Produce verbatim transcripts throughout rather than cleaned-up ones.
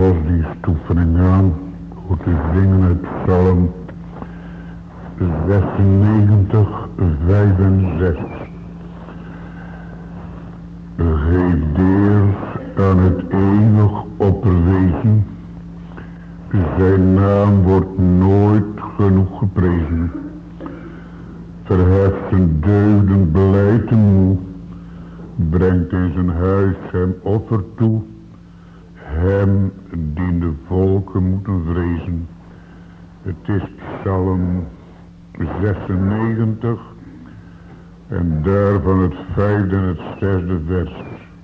godsdienstoefening aan door te zingen uit Psalm zesennegentig, vijf en zes. Geef deel aan het eeuwig opperwezen, zijn naam wordt nooit genoeg geprezen. Verheft zijn deugden beleid te moe, brengt in zijn huis hem offer toe. Hem dien de volken moeten vrezen. Het is Psalm zesennegentig en daarvan het vijfde en het zesde vers.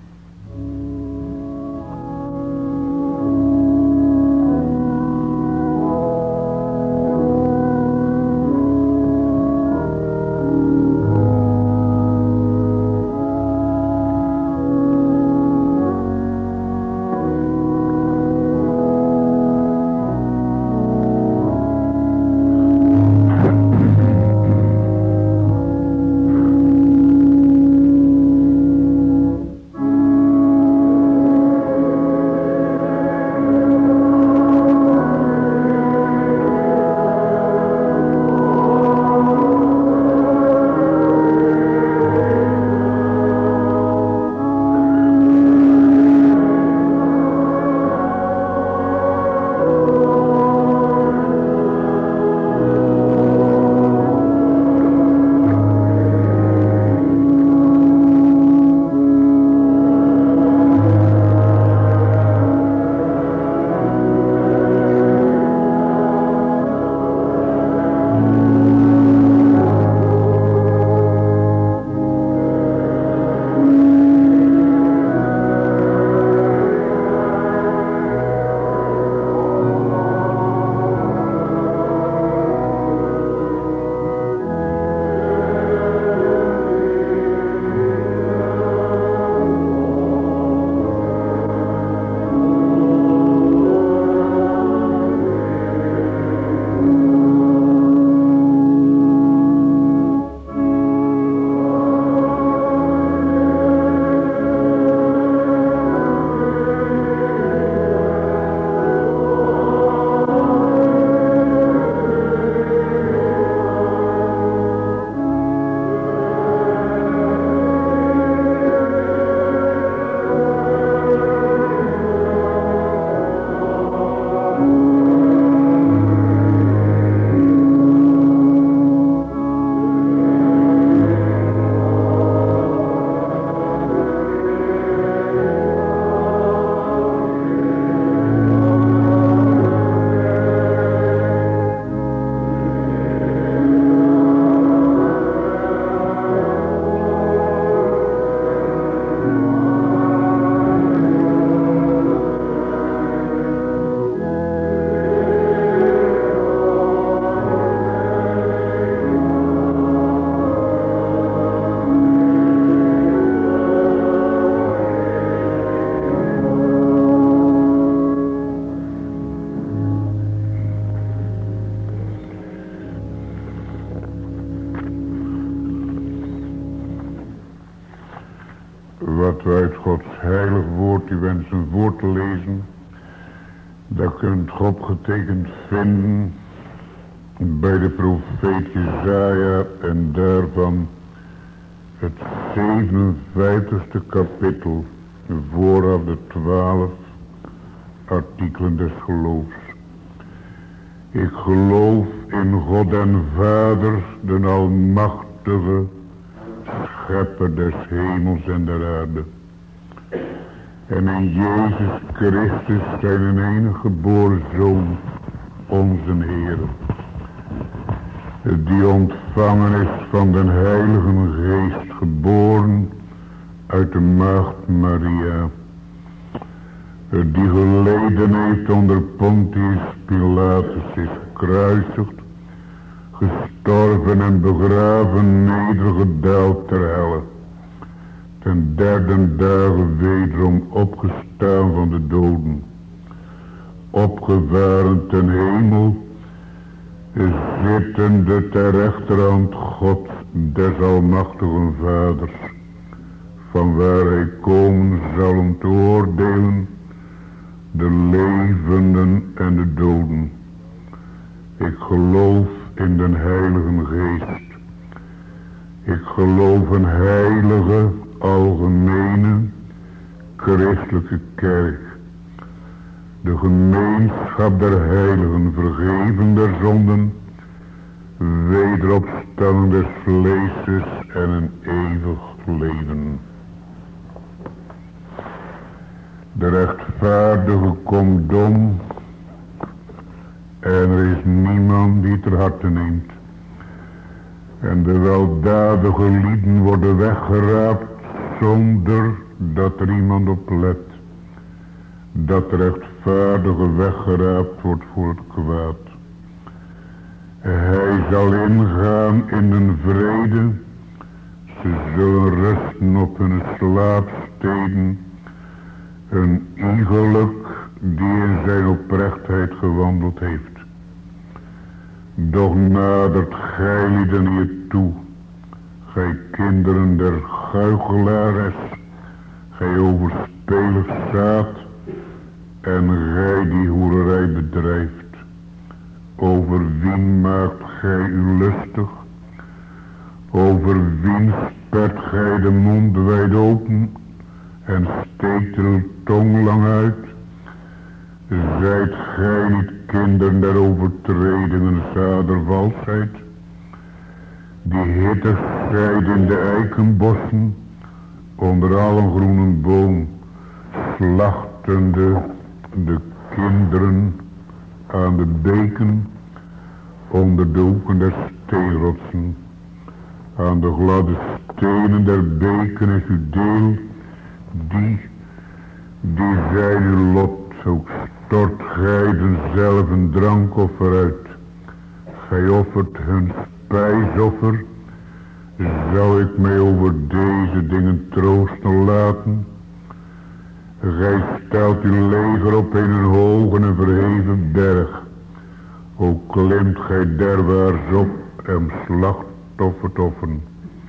Wat we uit Gods heilig woord u wensen voor te lezen, dat kunt u opgetekend vinden bij de profeet Jesaja en daarvan het zevenenvijftigste kapittel vooraf de twaalf artikelen des geloofs. Ik geloof in God en Vader, de almachtige, schepper des hemels en der aarde. En in Jezus Christus zijn enige geboren Zoon, onze Heer, die ontvangen is van den Heilige Geest, geboren uit de maagd Maria, die geleden heeft onder Pontius Pilatus, is gekruisigd, gestorven en begraven, nedergedaald ter helle, ten derde dagen wederom opgestaan van de doden, opgevaren ten hemel, zittende ter rechterhand God des almachtigen Vaders, van waar hij komen zal om te oordelen de levenden en de doden. Ik geloof in den Heilige Geest. Ik geloof een heilige, algemene, christelijke kerk. De gemeenschap der heiligen, vergeven der zonden, wederopstanding des vleeses en een eeuwig leven. De rechtvaardige komt dom en er is niemand die ter harte neemt. En de weldadige lieden worden weggeraapt zonder dat er iemand op let. Dat de rechtvaardige weggeraapt wordt voor het kwaad. Hij zal ingaan in een vrede. Ze zullen rusten op hun slaapsteden. Een iegelijk die in zijn oprechtheid gewandeld heeft. Doch nadert gij lieden hier toe, gij kinderen der guichelares, gij overspelig zaad, en gij die hoererij bedrijft. Over wien maakt gij u lustig? Over wien spert gij de mond wijd open en steekt uw tong lang uit? Zijt gij niet kinderen der overtredingen, zader valsheid, die hittig zijt in de eikenbossen, onder allen groene boom, slachtende de kinderen aan de beken, onder de hoeken der steenrotsen. Aan de gladde stenen der beken is uw deel, die, die zijn uw lot, ook stort gij denzelfde drankoffer uit. Gij offert hun spijsoffer, zou ik mij over deze dingen troosten laten? Gij stelt uw leger op in een hoge en verheven berg. Ook klimt gij derwaarts op en slachtoffert offen.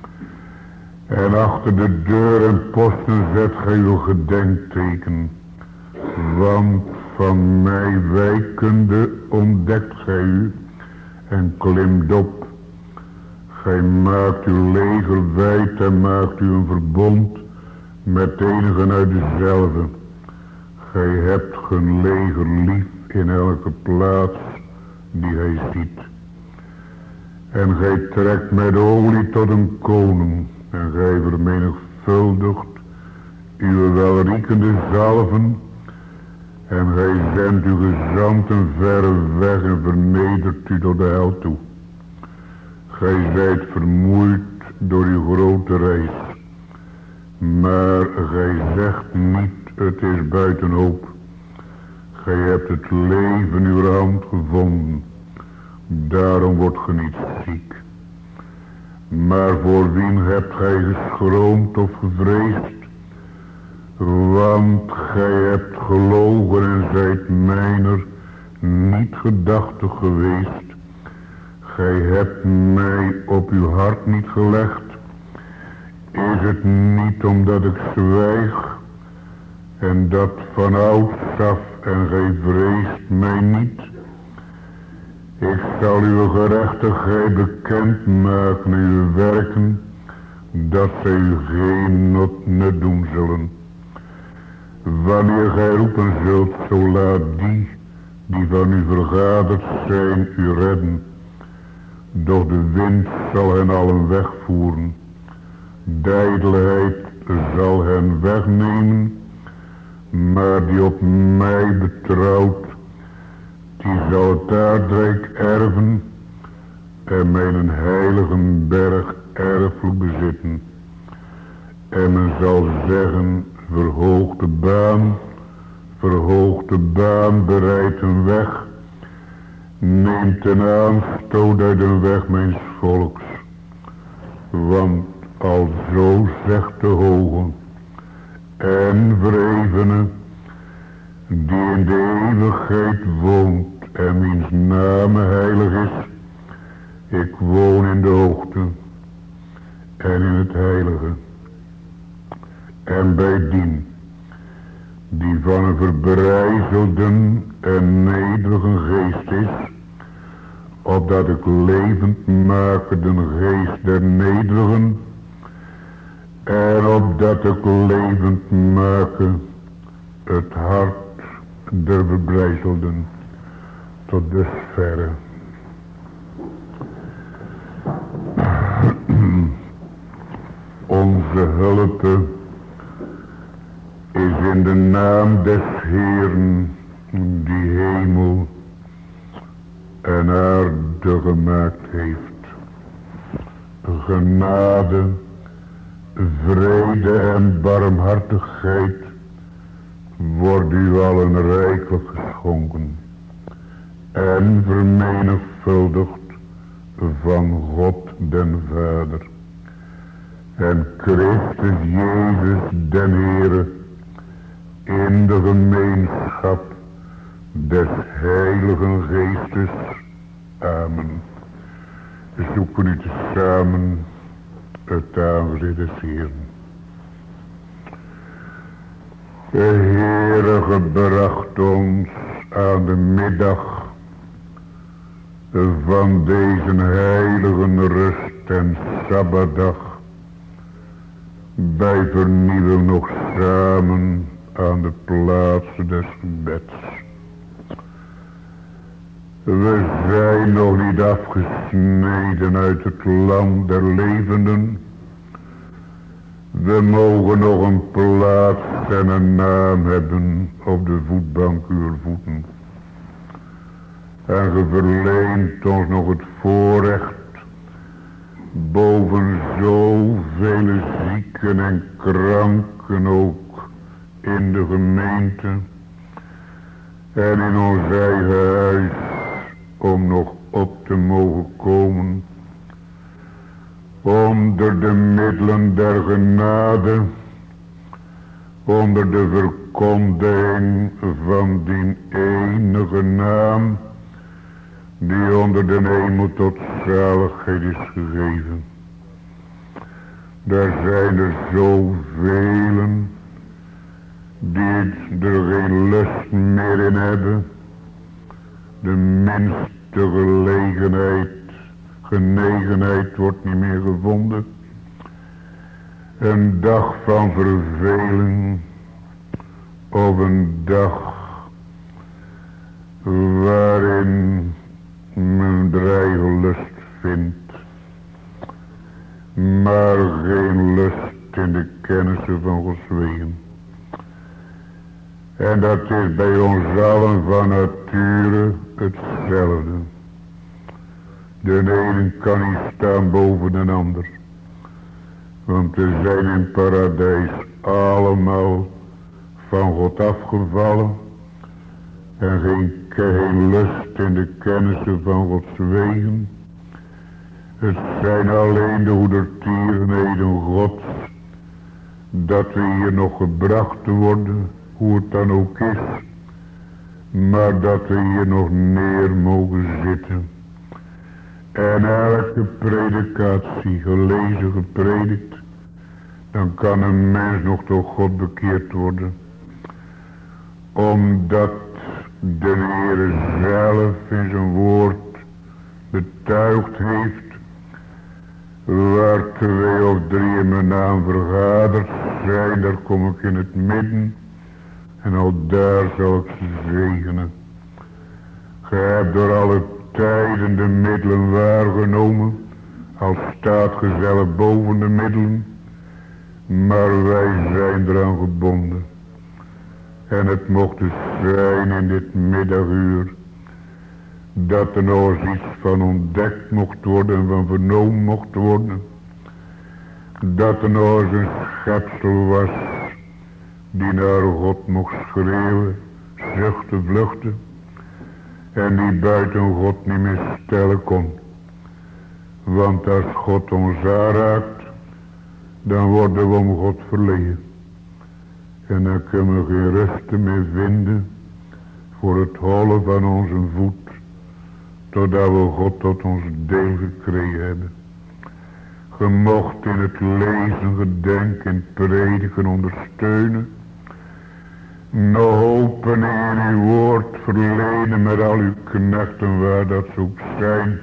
En achter de deur en posten zet gij uw gedenkteken. Want van mij wijkende ontdekt gij u en klimt op. Gij maakt uw leger wijd en maakt u een verbond met enigen uit dezelfde. Gij hebt geen leger lief in elke plaats die hij ziet. En gij trekt met olie tot een koning en gij vermenigvuldigt uw welriekende zalven. En gij zendt uw gezanten verre weg en vernedert u tot de hel toe. Gij zijt vermoeid door uw grote reis. Maar gij zegt niet, het is buiten hoop. Gij hebt het leven in uw hand gevonden. Daarom wordt ge niet ziek. Maar voor wien hebt gij geschroomd of gevreesd? Want gij hebt gelogen en zijt mijner niet gedachtig geweest. Gij hebt mij op uw hart niet gelegd. Is het niet omdat ik zwijg en dat van ouds af en gij vreest mij niet? Ik zal uw gerechtigheid bekend maken, uw werken, dat zij u geen not nut doen zullen. Wanneer gij roepen zult, zo laat die, die van u vergaderd zijn, u redden. Doch de wind zal hen allen wegvoeren. De ijdelheid zal hen wegnemen, maar die op mij betrouwt, die zal het aardrijk erven en mijn heilige berg erfelijk bezitten. En men zal zeggen, verhoogde baan, verhoogde baan, bereidt een weg, neemt een aanstoot uit een weg mijns volks. Want alzo zegt de hoge en verhevene, die in de eeuwigheid woont en wiens naam heilig is. Ik woon in de hoogte en in het heilige. En bij dien die van een verbrijzelden en nederige geest is, opdat ik levend make de geest der nederigen, en opdat ik levend make het hart der verbrijzelden. Tot dusverre. Onze hulp is in de naam des Heeren, die hemel en aarde gemaakt heeft. Genade, vrede en barmhartigheid wordt u allen rijkelijk geschonken en vermenigvuldigd van God den Vader en Christus Jezus den Heere in de gemeenschap des Heiligen Geestes. Amen. We zoeken u tezamen het aangezicht des Heeren. De Heere gebracht ons aan de middag van deze heilige rust en sabbatdag, bij vernieuwen nog samen aan de plaats des gebeds. We zijn nog niet afgesneden uit het land der levenden. We mogen nog een plaats en een naam hebben op de voetbank uw voeten. En ge verleent ons nog het voorrecht boven zoveel zieken en kranken ook in de gemeente en in ons eigen huis om nog op te mogen komen onder de middelen der genade, onder de verkondiging van die enige naam die onder de hemel tot zaligheid is gegeven. Daar zijn er zoveel die er geen lust meer in hebben, de minste gelegenheid, genegenheid wordt niet meer gevonden. Een dag van verveling of een dag waarin men dreigen lust vindt, maar geen lust in de kennissen van Gods wegen. En dat is bij ons allen van nature hetzelfde. De ene kan niet staan boven de ander. Want we zijn in het paradijs allemaal van God afgevallen. En geen, geen lust in de kennissen van Gods wegen. Het zijn alleen de goedertierenheden Gods. Dat we hier nog gebracht worden. Hoe het dan ook is. Maar dat we hier nog neer mogen zitten. En elke predikatie gelezen, gepredikt. Dan kan een mens nog door God bekeerd worden. Omdat de Heer zelf in zijn woord betuigd heeft. Waar twee of drie in mijn naam vergaderd zijn, daar kom ik in het midden. En al daar zal ik ze zegenen. Ge hebt door alle tijden de middelen waargenomen. Al staat ge zelf boven de middelen. Maar wij zijn eraan gebonden. En het mocht dus zijn in dit middaguur. Dat er nog eens iets van ontdekt mocht worden en van vernomen mocht worden. Dat er nog eens een schepsel was. Die naar God mocht schreeuwen, zuchten, vluchten. En die buiten God niet meer stellen kon. Want als God ons aanraakt, dan worden we om God verlegen. En dan kunnen we geen rust meer vinden voor het hollen van onze voet. Totdat we God tot ons deel gekregen hebben. Ge mocht in het lezen, gedenken, in het prediken ondersteunen. nog hopen in uw woord verlenen met al uw knechten waar dat ze ook zijn.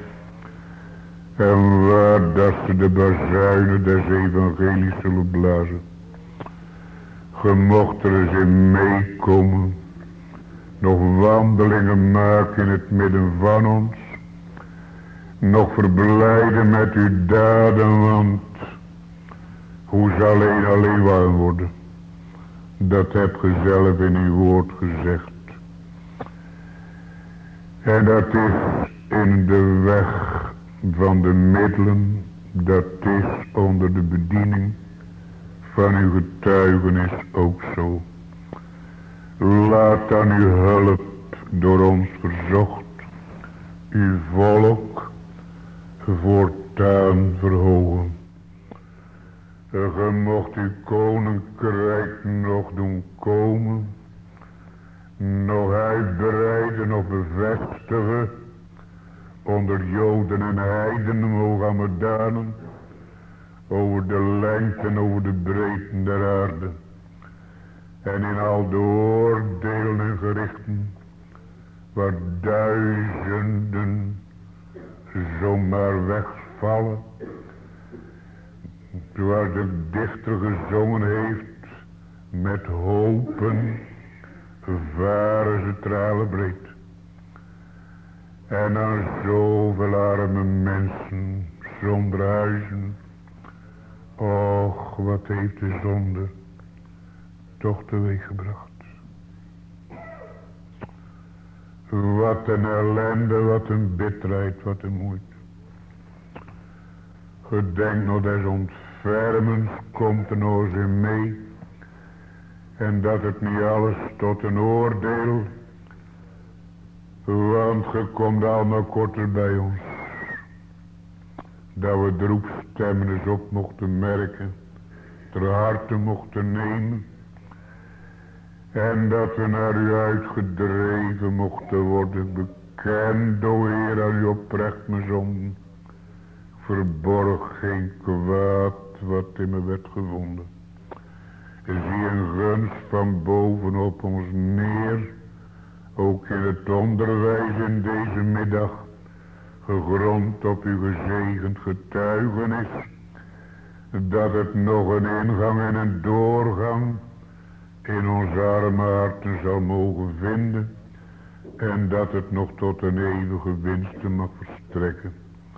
En waar dat ze de bazuinen des evangelies zullen blazen. Ge mocht er eens in meekomen. Nog wandelingen maken in het midden van ons. Nog verblijden met uw daden, want hoe zal alleen alleen warm worden? Dat hebt ge zelf in uw woord gezegd. En dat is in de weg van de middelen, dat is onder de bediening van uw getuigenis ook zo. Laat dan uw hulp door ons verzocht, uw volk voortaan verhogen. Ge mocht uw koninkrijk nog doen komen, nog uitbreiden, nog bevestigen, onder Joden en heidenen Mohammedanen, over de lengte en over de breedte der aarde. En in al de oordelen en gerichten, waar duizenden zomaar wegvallen, zoals de dichter gezongen heeft, met hopen varen ze tralen breed. En aan zoveel arme mensen zonder huizen, och, wat heeft de zonde toch teweeggebracht. Wat een ellende, wat een bitterheid, wat een moeite. Gedenk nog des ontfermens komt er nog eens in mee. En dat het niet alles tot een oordeel. Want ge komt allemaal korter bij ons. Dat we de roepstemmen eens op mochten merken. Ter harte mochten nemen. En dat we naar u uitgedreven mochten worden. Bekend, o Heer, aan uw oprecht mijn zonden. Verborg geen kwaad wat in me werd gevonden. Zie een gunst van bovenop ons neer. Ook in het onderwijs in deze middag. Gegrond op uw gezegend getuigenis. Dat het nog een ingang en een doorgang in onze arme harten zal mogen vinden. En dat het nog tot een eeuwige winst mag verstrekken.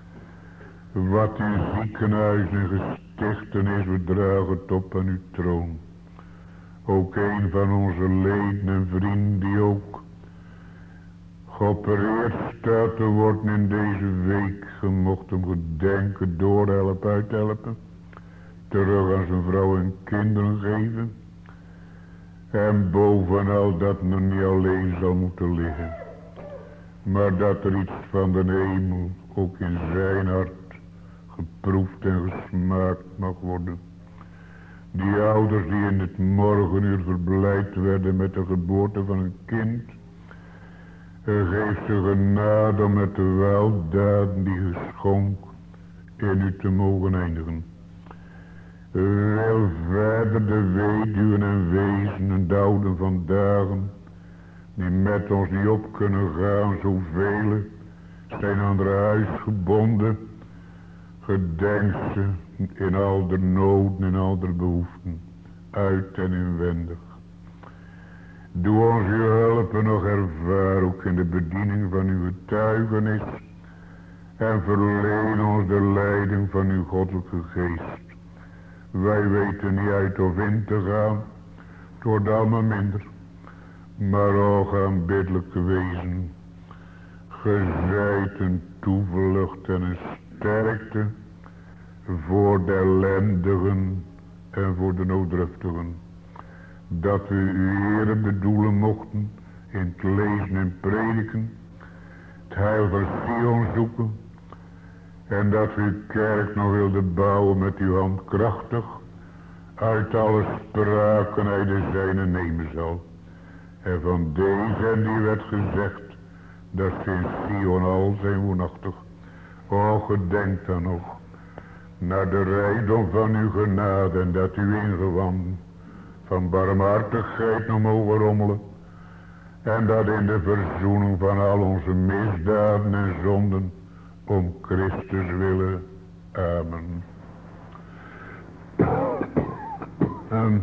Wat in ziekenhuizen gestichten is, we dragen het op aan uw troon. Ook een van onze leden en vrienden die ook geopereerd staat te worden in deze week. Je mocht hem gedenken, doorhelpen, uithelpen. Terug aan zijn vrouw en kinderen geven. En bovenal dat men niet alleen zal moeten liggen. Maar dat er iets van de hemel ook in zijn hart geproefd en gesmaakt mag worden. Die ouders die in het morgenuur verblijd werden met de geboorte van een kind. Geef ze genade om met de weldaden die geschonk in u te mogen eindigen. Wil verder de weduwen en wezen en de ouden van dagen die met ons niet op kunnen gaan, zoveel zijn aan haar huis gebonden. Gedenk ze in al de noden en al de behoeften, uit en inwendig. Doe ons uw hulpen nog ervaren, ook in de bediening van uw getuigenis. En verleen ons de leiding van uw goddelijke geest. Wij weten niet uit of in te gaan, het wordt allemaal minder. Maar ook aanbiddelijke wezen, gezijt een toevlucht en een sterkte voor de ellendigen en voor de nooddruftigen. Dat we uw Heere bedoelen mochten in het lezen en prediken, het heil van Sion zoeken, en dat we uw kerk nog wilden bouwen met uw hand krachtig, uit alle spraken hij de zijne nemen zal. En van deze en die werd gezegd, dat ze in Sion al zijn woonachtig. O, gedenk dan nog naar de rijkdom van uw genade en dat uw ingewanden van barmhartigheid nog mogen rommelen. En dat in de verzoening van al onze misdaden en zonden om Christus willen. Amen. En,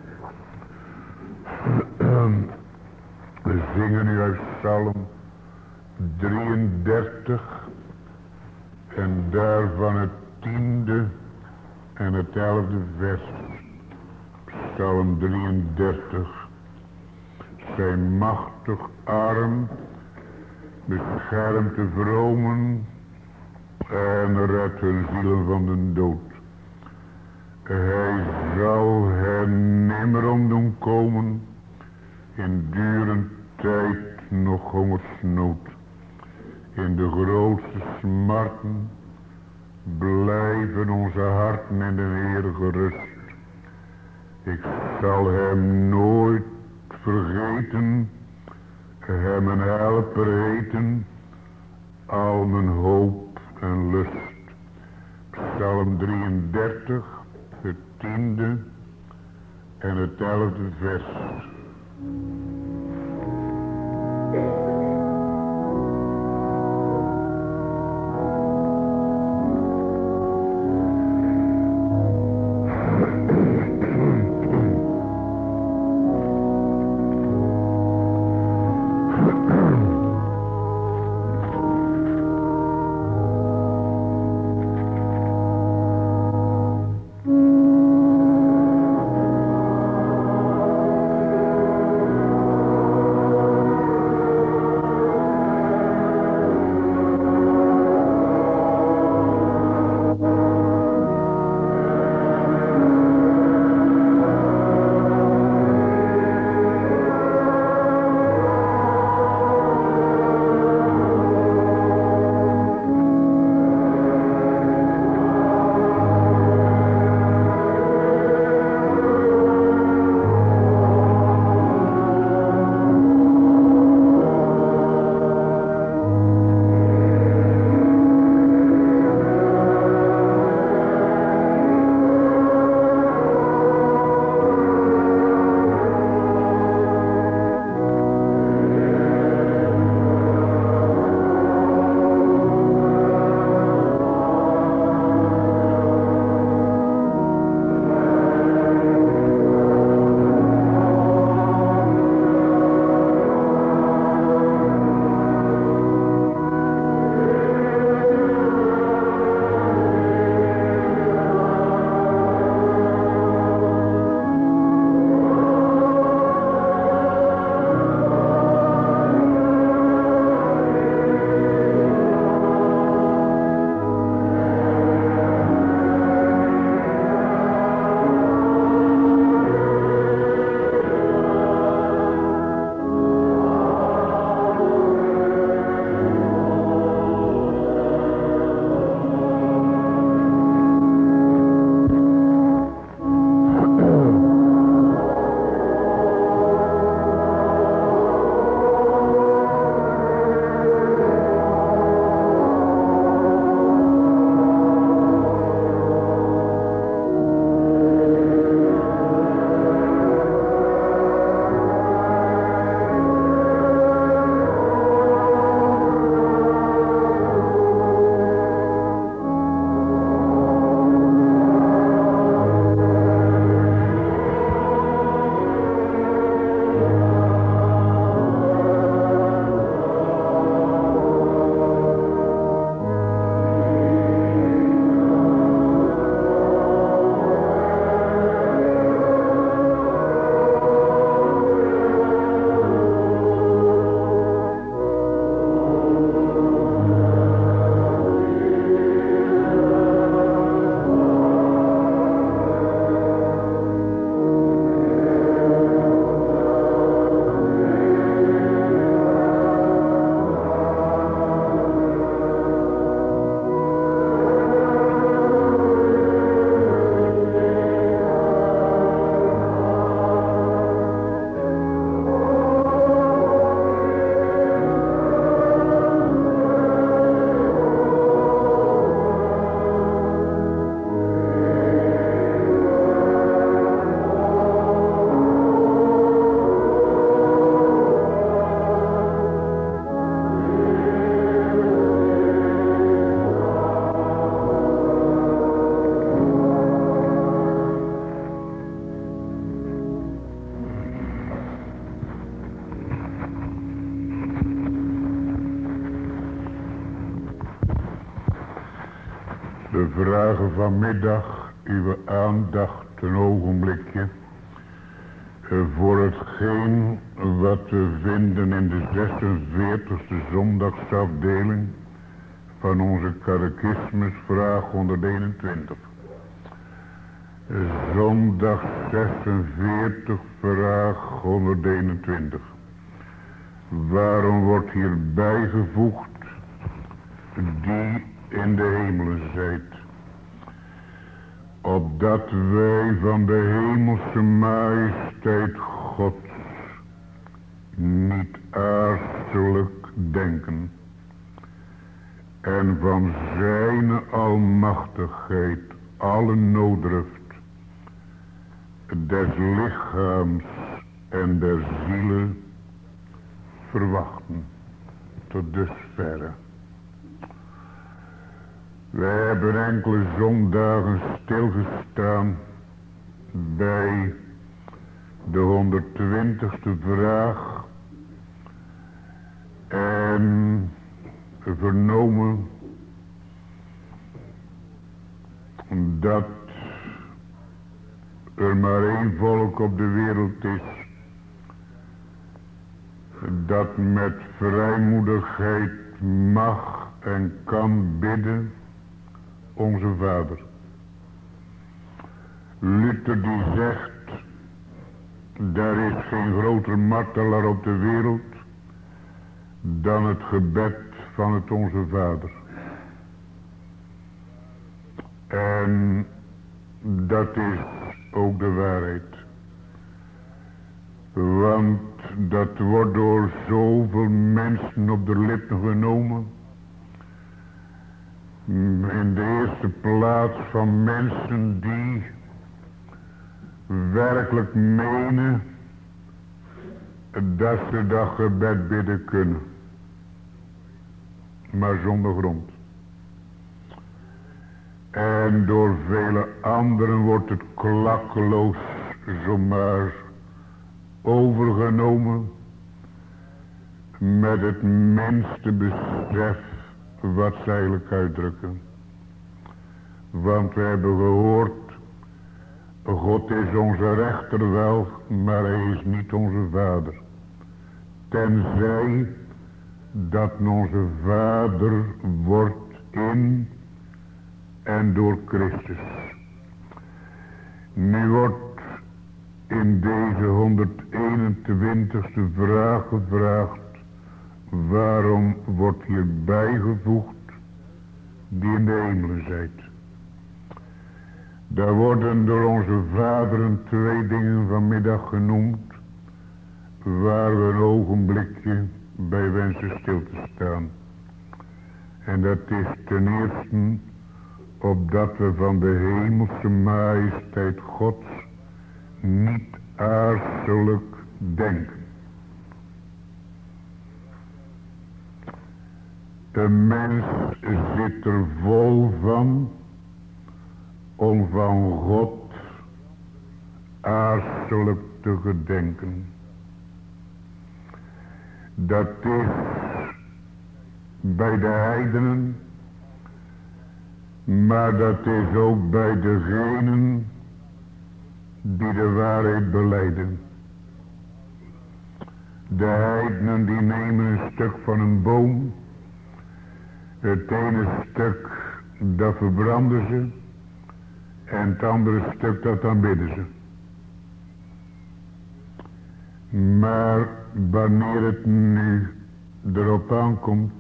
we zingen nu uit Psalm drieëndertig en daarvan het tiende en het elfde vers. Psalm drieëndertig. Zijn machtig arm beschermt de vromen en redt hun zielen van de dood. Hij zal hen nimmer om doen komen in durend tijd nog hongersnood. In de grootste smarten blijven onze harten in de Heer gerust. Ik zal hem nooit vergeten, hem een helper heten, al mijn hoop en lust. Psalm drieëndertig, het tiende en het elfde vers. We vragen vanmiddag uw aandacht een ogenblikje voor hetgeen wat we vinden in de zesenveertigste zondagsafdeling van onze catechismus, vraag honderdeenentwintig. Zondag zesenveertig, vraag honderdeenentwintig. Waarom wordt hier bijgevoegd die in de hemelen zijt? Opdat wij van de hemelse majesteit Gods niet aarzellijk denken en van zijn almachtigheid alle nooddruft des lichaams en der ziele verwachten. Tot dusverre. Wij hebben enkele zondagen stilgestaan bij de honderdtwintigste vraag en vernomen dat er maar één volk op de wereld is dat met vrijmoedigheid mag en kan bidden: onze Vader. Luther die zegt: er is geen groter martelaar op de wereld dan het gebed van het onze Vader. En dat is ook de waarheid. Want dat wordt door zoveel mensen op de lippen genomen. In de eerste plaats van mensen die werkelijk menen dat ze dat gebed bidden kunnen. Maar zonder grond. En door vele anderen wordt het klakkeloos zomaar overgenomen met het minste besef wat ze eigenlijk uitdrukken. Want we hebben gehoord, God is onze rechter wel, maar hij is niet onze Vader. Tenzij dat onze Vader wordt in en door Christus. Nu wordt in deze honderdeenentwintigste vraag gevraagd: waarom wordt hier bijgevoegd die in de hemelen zijt? Daar worden door onze vaderen twee dingen vanmiddag genoemd, waar we een ogenblikje bij wensen stil te staan. En dat is ten eerste opdat we van de hemelse majesteit Gods niet aarzellijk denken. Een mens zit er vol van om van God aarzellijk te gedenken. Dat is bij de heidenen, maar dat is ook bij degenen die de waarheid belijden. De heidenen die nemen een stuk van een boom. Het ene stuk dat verbranden ze. En het andere stuk dat aanbidden ze. Maar wanneer het nu erop aankomt,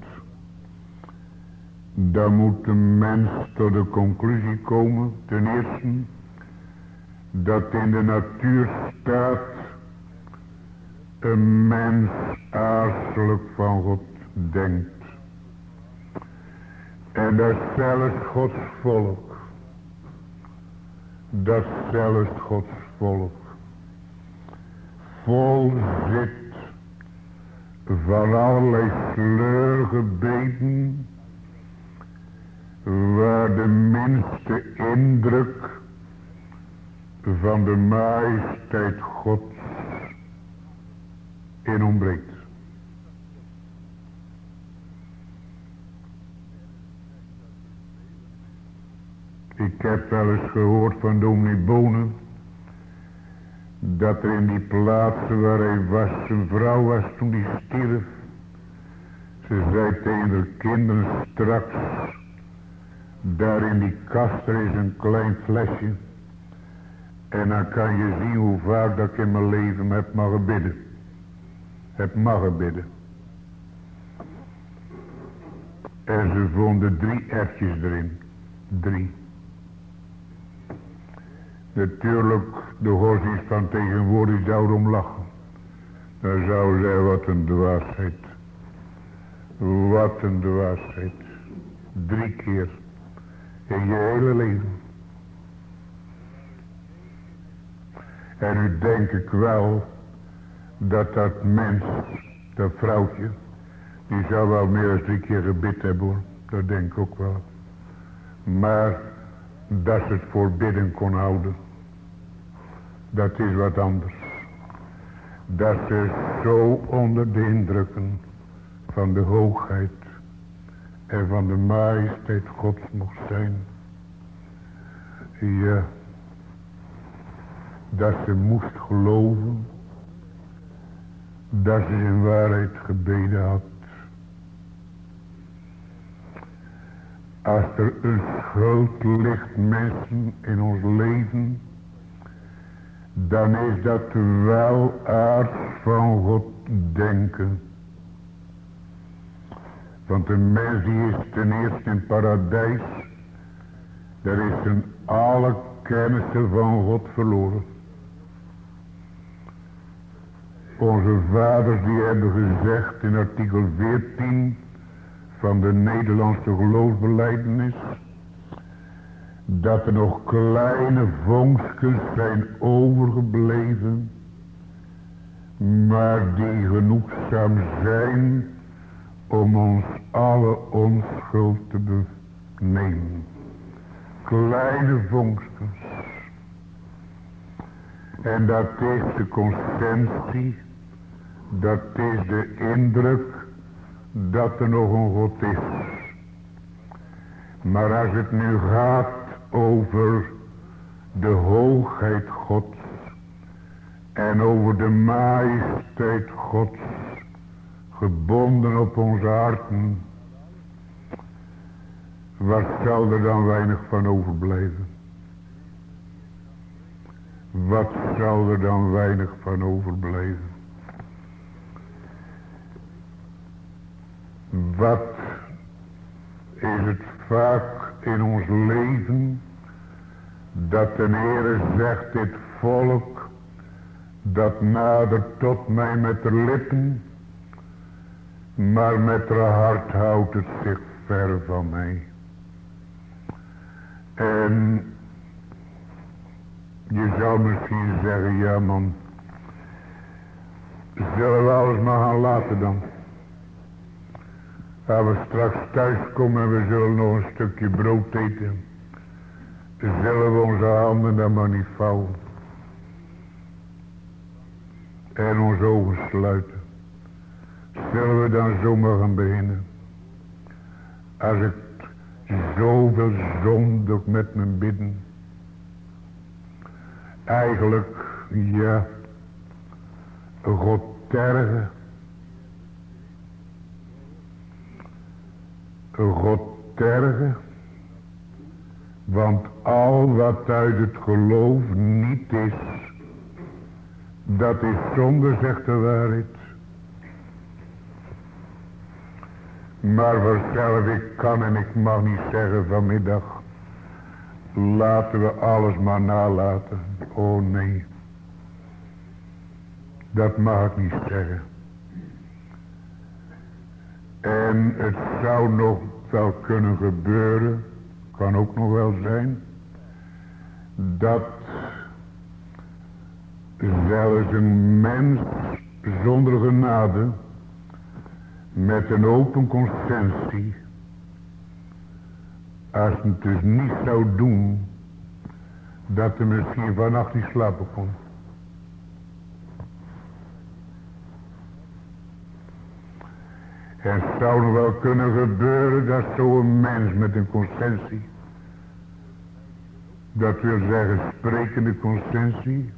dan moet de mens tot de conclusie komen, ten eerste, dat in de natuur staat een mens aarzelig van God denkt. En dat zelfs Gods volk, dat zelfs Gods volk vol zit van allerlei sleurgebeden, waar de minste indruk van de majesteit Gods in ontbreekt. Ik heb wel eens gehoord van dominee Bonen, dat er in die plaatsen waar hij was, zijn vrouw was toen hij stierf. Ze zei tegen haar kinderen straks, daar in die kast er is een klein flesje. En dan kan je zien hoe vaak dat ik in mijn leven heb mogen bidden. Heb mogen bidden. En ze vonden drie ertjes erin. Drie. Natuurlijk, de godsdienst van tegenwoordig zou erom lachen. Dan zou ze zeggen, wat een dwaasheid. Wat een dwaasheid. Drie keer. In je hele leven. En nu denk ik wel, dat dat mens, dat vrouwtje, die zou wel meer dan drie keer gebid hebben hoor. Dat denk ik ook wel. Maar, dat ze het voor bidden kon houden. Dat is wat anders. Dat ze zo onder de indrukken van de hoogheid en van de majesteit Gods mocht zijn. Ja. Dat ze moest geloven dat ze in waarheid gebeden had. Als er een schuld ligt, mensen, in ons leven, dan is dat wel aard van God denken. Want een mens die is ten eerste in paradijs, daar is een alle kennissen van God verloren. Onze vaders die hebben gezegd in artikel veertien van de Nederlandse geloofsbelijdenis, dat er nog kleine vonkjes zijn overgebleven, maar die genoegzaam zijn om ons alle onschuld te benemen. Kleine vonkjes. En dat is de conscientie, dat is de indruk dat er nog een God is. Maar als het nu gaat over de hoogheid Gods en over de majesteit Gods, gebonden op onze harten, wat zal er dan weinig van overblijven? Wat zal er dan weinig van overblijven? Wat is het vaak in ons leven dat de Heere zegt, dit volk dat nadert tot mij met de lippen, maar met de hart houdt het zich ver van mij. En je zou misschien zeggen, ja man, zullen we alles maar gaan laten dan? Als we straks thuis komen en we zullen nog een stukje brood eten, zullen we onze handen dan maar niet vouwen. En onze ogen sluiten. Zullen we dan zomaar gaan beginnen? Als ik zoveel zondig met mijn bidden. Eigenlijk, ja, God tergen. God tergen. Want al wat uit het geloof niet is, dat is zonde, zegt de waarheid. Maar vanzelf, ik kan en ik mag niet zeggen vanmiddag, laten we alles maar nalaten. Oh nee. Dat mag ik niet zeggen. En het zou nog wel kunnen gebeuren, kan ook nog wel zijn, dat zelfs een mens zonder genade, met een open conscientie, als het dus niet zou doen, dat er misschien vannacht niet slapen kon. En het zou nog wel kunnen gebeuren dat zo'n mens met een conscientie Dat wil zeggen sprekende conscientie.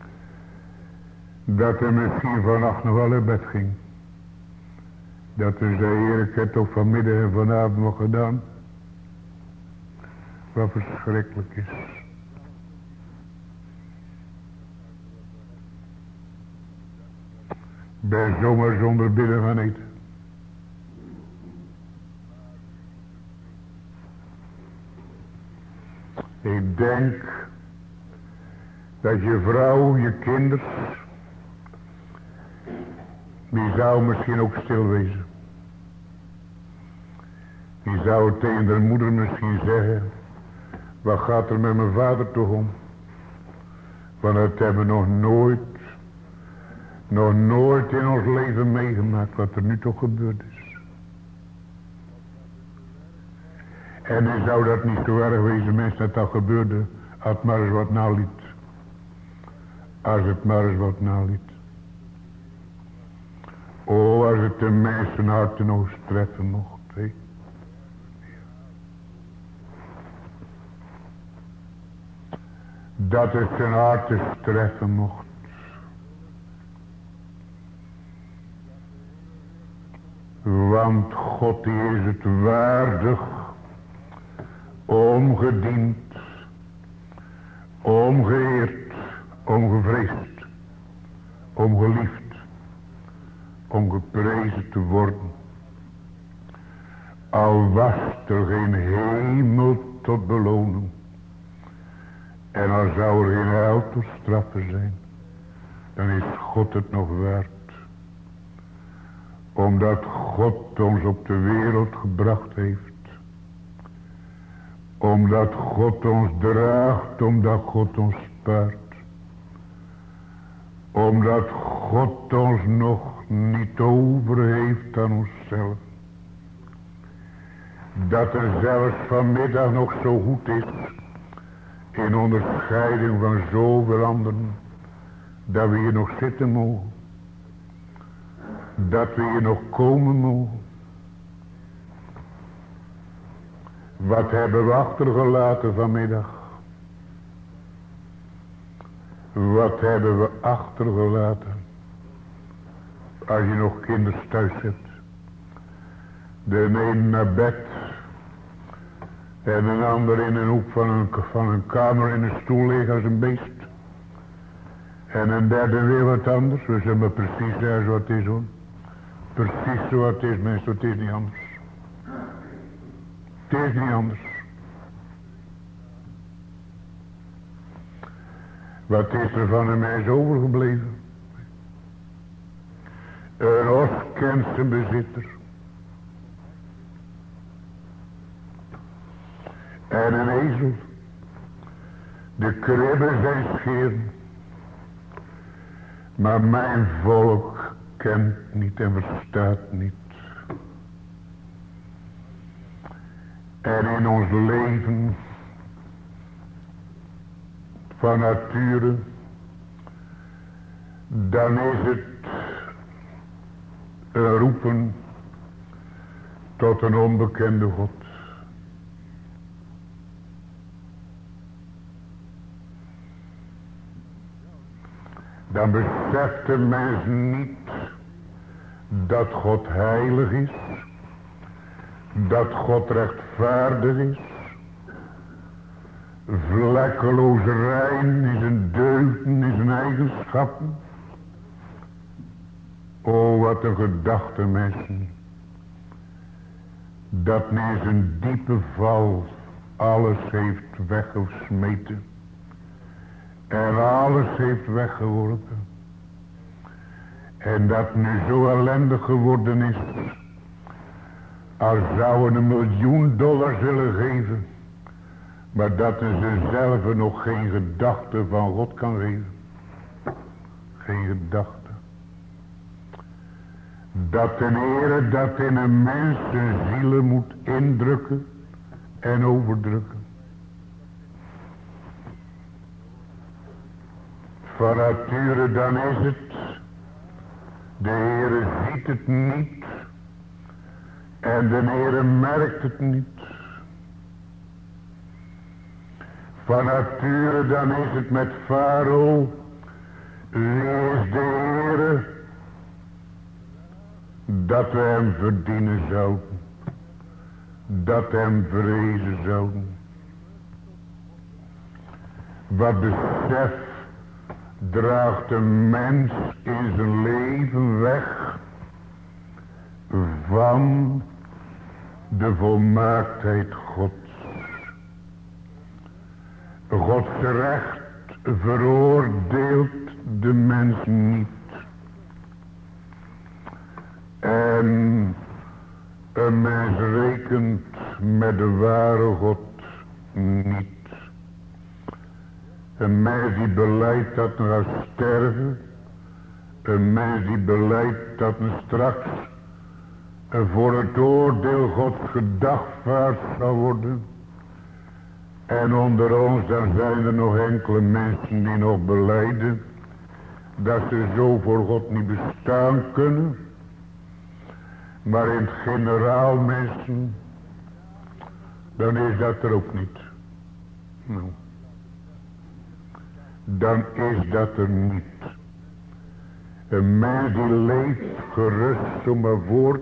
Dat hij misschien vannacht nog wel in bed ging. Dat hij zei, Heer, ik heb toch vanmiddag en vanavond nog gedaan. Wat verschrikkelijk is. Ik ben zomaar zonder bidden gaan eten. Ik denk dat je vrouw, je kinders, die zou misschien ook stil wezen. Die zou tegen de moeder misschien zeggen, wat gaat er met mijn vader toch om? Want dat hebben we nog nooit, nog nooit in ons leven meegemaakt wat er nu toch gebeurd is. En dan zou dat niet zo erg wezen, mensen, dat dat gebeurde, als het maar eens wat naliet. Als het maar eens wat naliet. O, als het de mensen harten nog treffen mocht, hé. Dat het zijn harten treffen mocht. Want God die is het waardig, omgediend, omgeëerd, omgevreesd, omgeliefd, om geprezen te worden. Al was er geen hemel tot beloning. En al zou er geen hel tot straffen zijn. Dan is God het nog waard. Omdat God ons op de wereld gebracht heeft. Omdat God ons draagt. Omdat God ons spaart. Omdat God ons nog niet over heeft aan onszelf. Dat er zelfs vanmiddag nog zo goed is. In onderscheiding van zoveel anderen. Dat we hier nog zitten mogen. Dat we hier nog komen mogen. Wat hebben we achtergelaten vanmiddag? Wat hebben we achtergelaten? Als je nog kinderen thuis hebt. De een naar bed. En een ander in een hoek van een, van een kamer in een stoel liggen als een beest. En een derde weer wat anders. We zullen maar precies zeggen wat het is hoor. Precies zo het is mensen, het is niet anders. Het is niet anders. Wat is er van een mens overgebleven? Een os kent zijn bezitter. En een ezel. De kribben zijn scheren. Maar mijn volk kent niet en verstaat niet. En in ons leven van nature, dan is het een roepen tot een onbekende God. Dan beseft de mens niet dat God heilig is. Dat God rechtvaardig is. Vlekkeloos rein is een deugden, is een eigenschappen. O, wat een gedachte mensen. Dat na zijn diepe val alles heeft weggesmeten. En alles heeft weggeworpen. En dat nu zo ellendig geworden is. Als zouden een miljoen dollars willen geven. Maar dat er zichzelf nog geen gedachte van God kan geven. Geen gedachte. Dat ten ere dat in een mens zijn zielen moet indrukken en overdrukken. Van nature dan is het. De Heere ziet het niet. En de Heere merkt het niet. Van nature dan is het met Farao. Wie is de Heere? Dat we hem verdienen zouden. Dat hem vrezen zouden. Wat besef draagt een mens in zijn leven weg van de volmaaktheid Gods. Gods recht veroordeelt de mens niet. En een mens rekent met de ware God niet. Een mens die beleidt dat hij gaat sterven. Een mens die beleidt dat hij straks voor het oordeel Gods gedagvaard zal worden. En onder ons dan zijn er nog enkele mensen die nog belijden dat ze zo voor God niet bestaan kunnen. Maar in het generaal mensen, dan is dat er ook niet. Nou. Dan is dat er niet. Een mens die leeft gerust zomaar voort.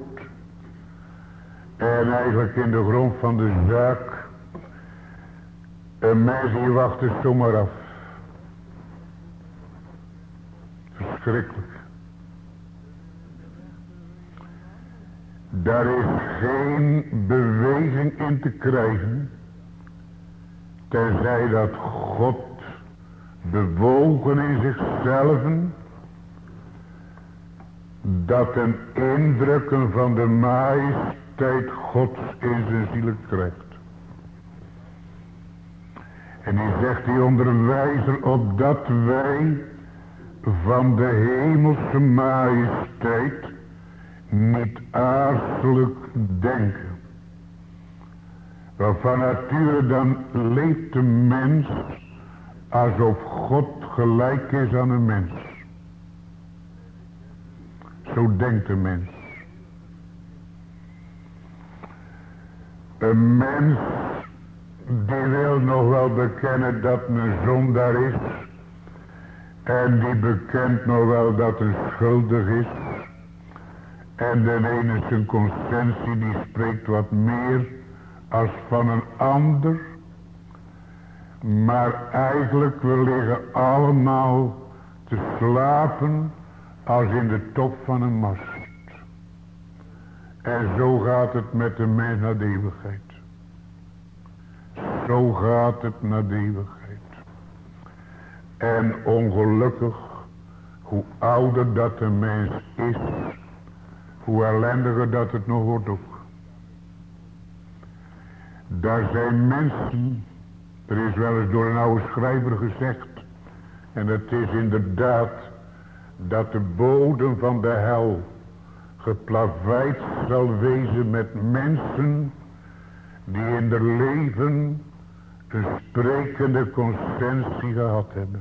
En eigenlijk in de grond van de zaak. Een mens die wacht het zomaar af. Verschrikkelijk. Daar is geen beweging in te krijgen. Tenzij dat God bewogen in zichzelf. Dat een indrukken van de majesteit Gods in zijn ziel krijgt. En hij zegt die onderwijzer opdat wij van de hemelse majesteit niet aarzelijk denken. Want van nature dan leeft de mens alsof God gelijk is aan een mens. Zo denkt de mens. Een mens die wil nog wel bekennen dat een zondaar is. En die bekent nog wel dat hij schuldig is. En de ene zijn conscientie die spreekt wat meer als van een ander. Maar eigenlijk we liggen allemaal te slapen als in de top van een mast. En zo gaat het met de mens naar de eeuwigheid. Zo gaat het naar de eeuwigheid. En ongelukkig, hoe ouder dat de mens is, hoe ellendiger dat het nog wordt ook. Daar zijn mensen, er is wel eens door een oude schrijver gezegd, en het is inderdaad, dat de bodem van de hel geplaveid zal wezen met mensen die in hun leven een sprekende conscientie gehad hebben.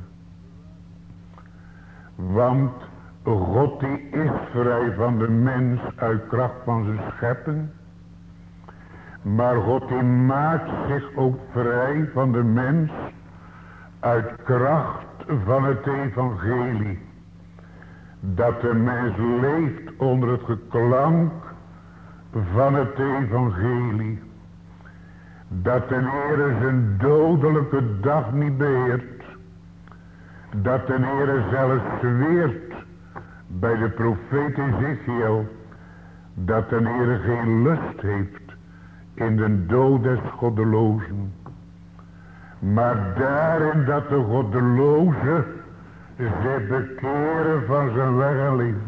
Want God die is vrij van de mens uit kracht van zijn schepping. Maar God die maakt zich ook vrij van de mens uit kracht van het evangelie. Dat de mens leeft onder het geklank van het evangelie. Dat de Heere zijn dodelijke dag niet beheert. Dat de Heere zelfs zweert bij de profeet Ezekiel. Dat de Heere geen lust heeft in de dood des goddelozen. Maar daarin dat de goddeloze zich bekeren van zijn weg en leven.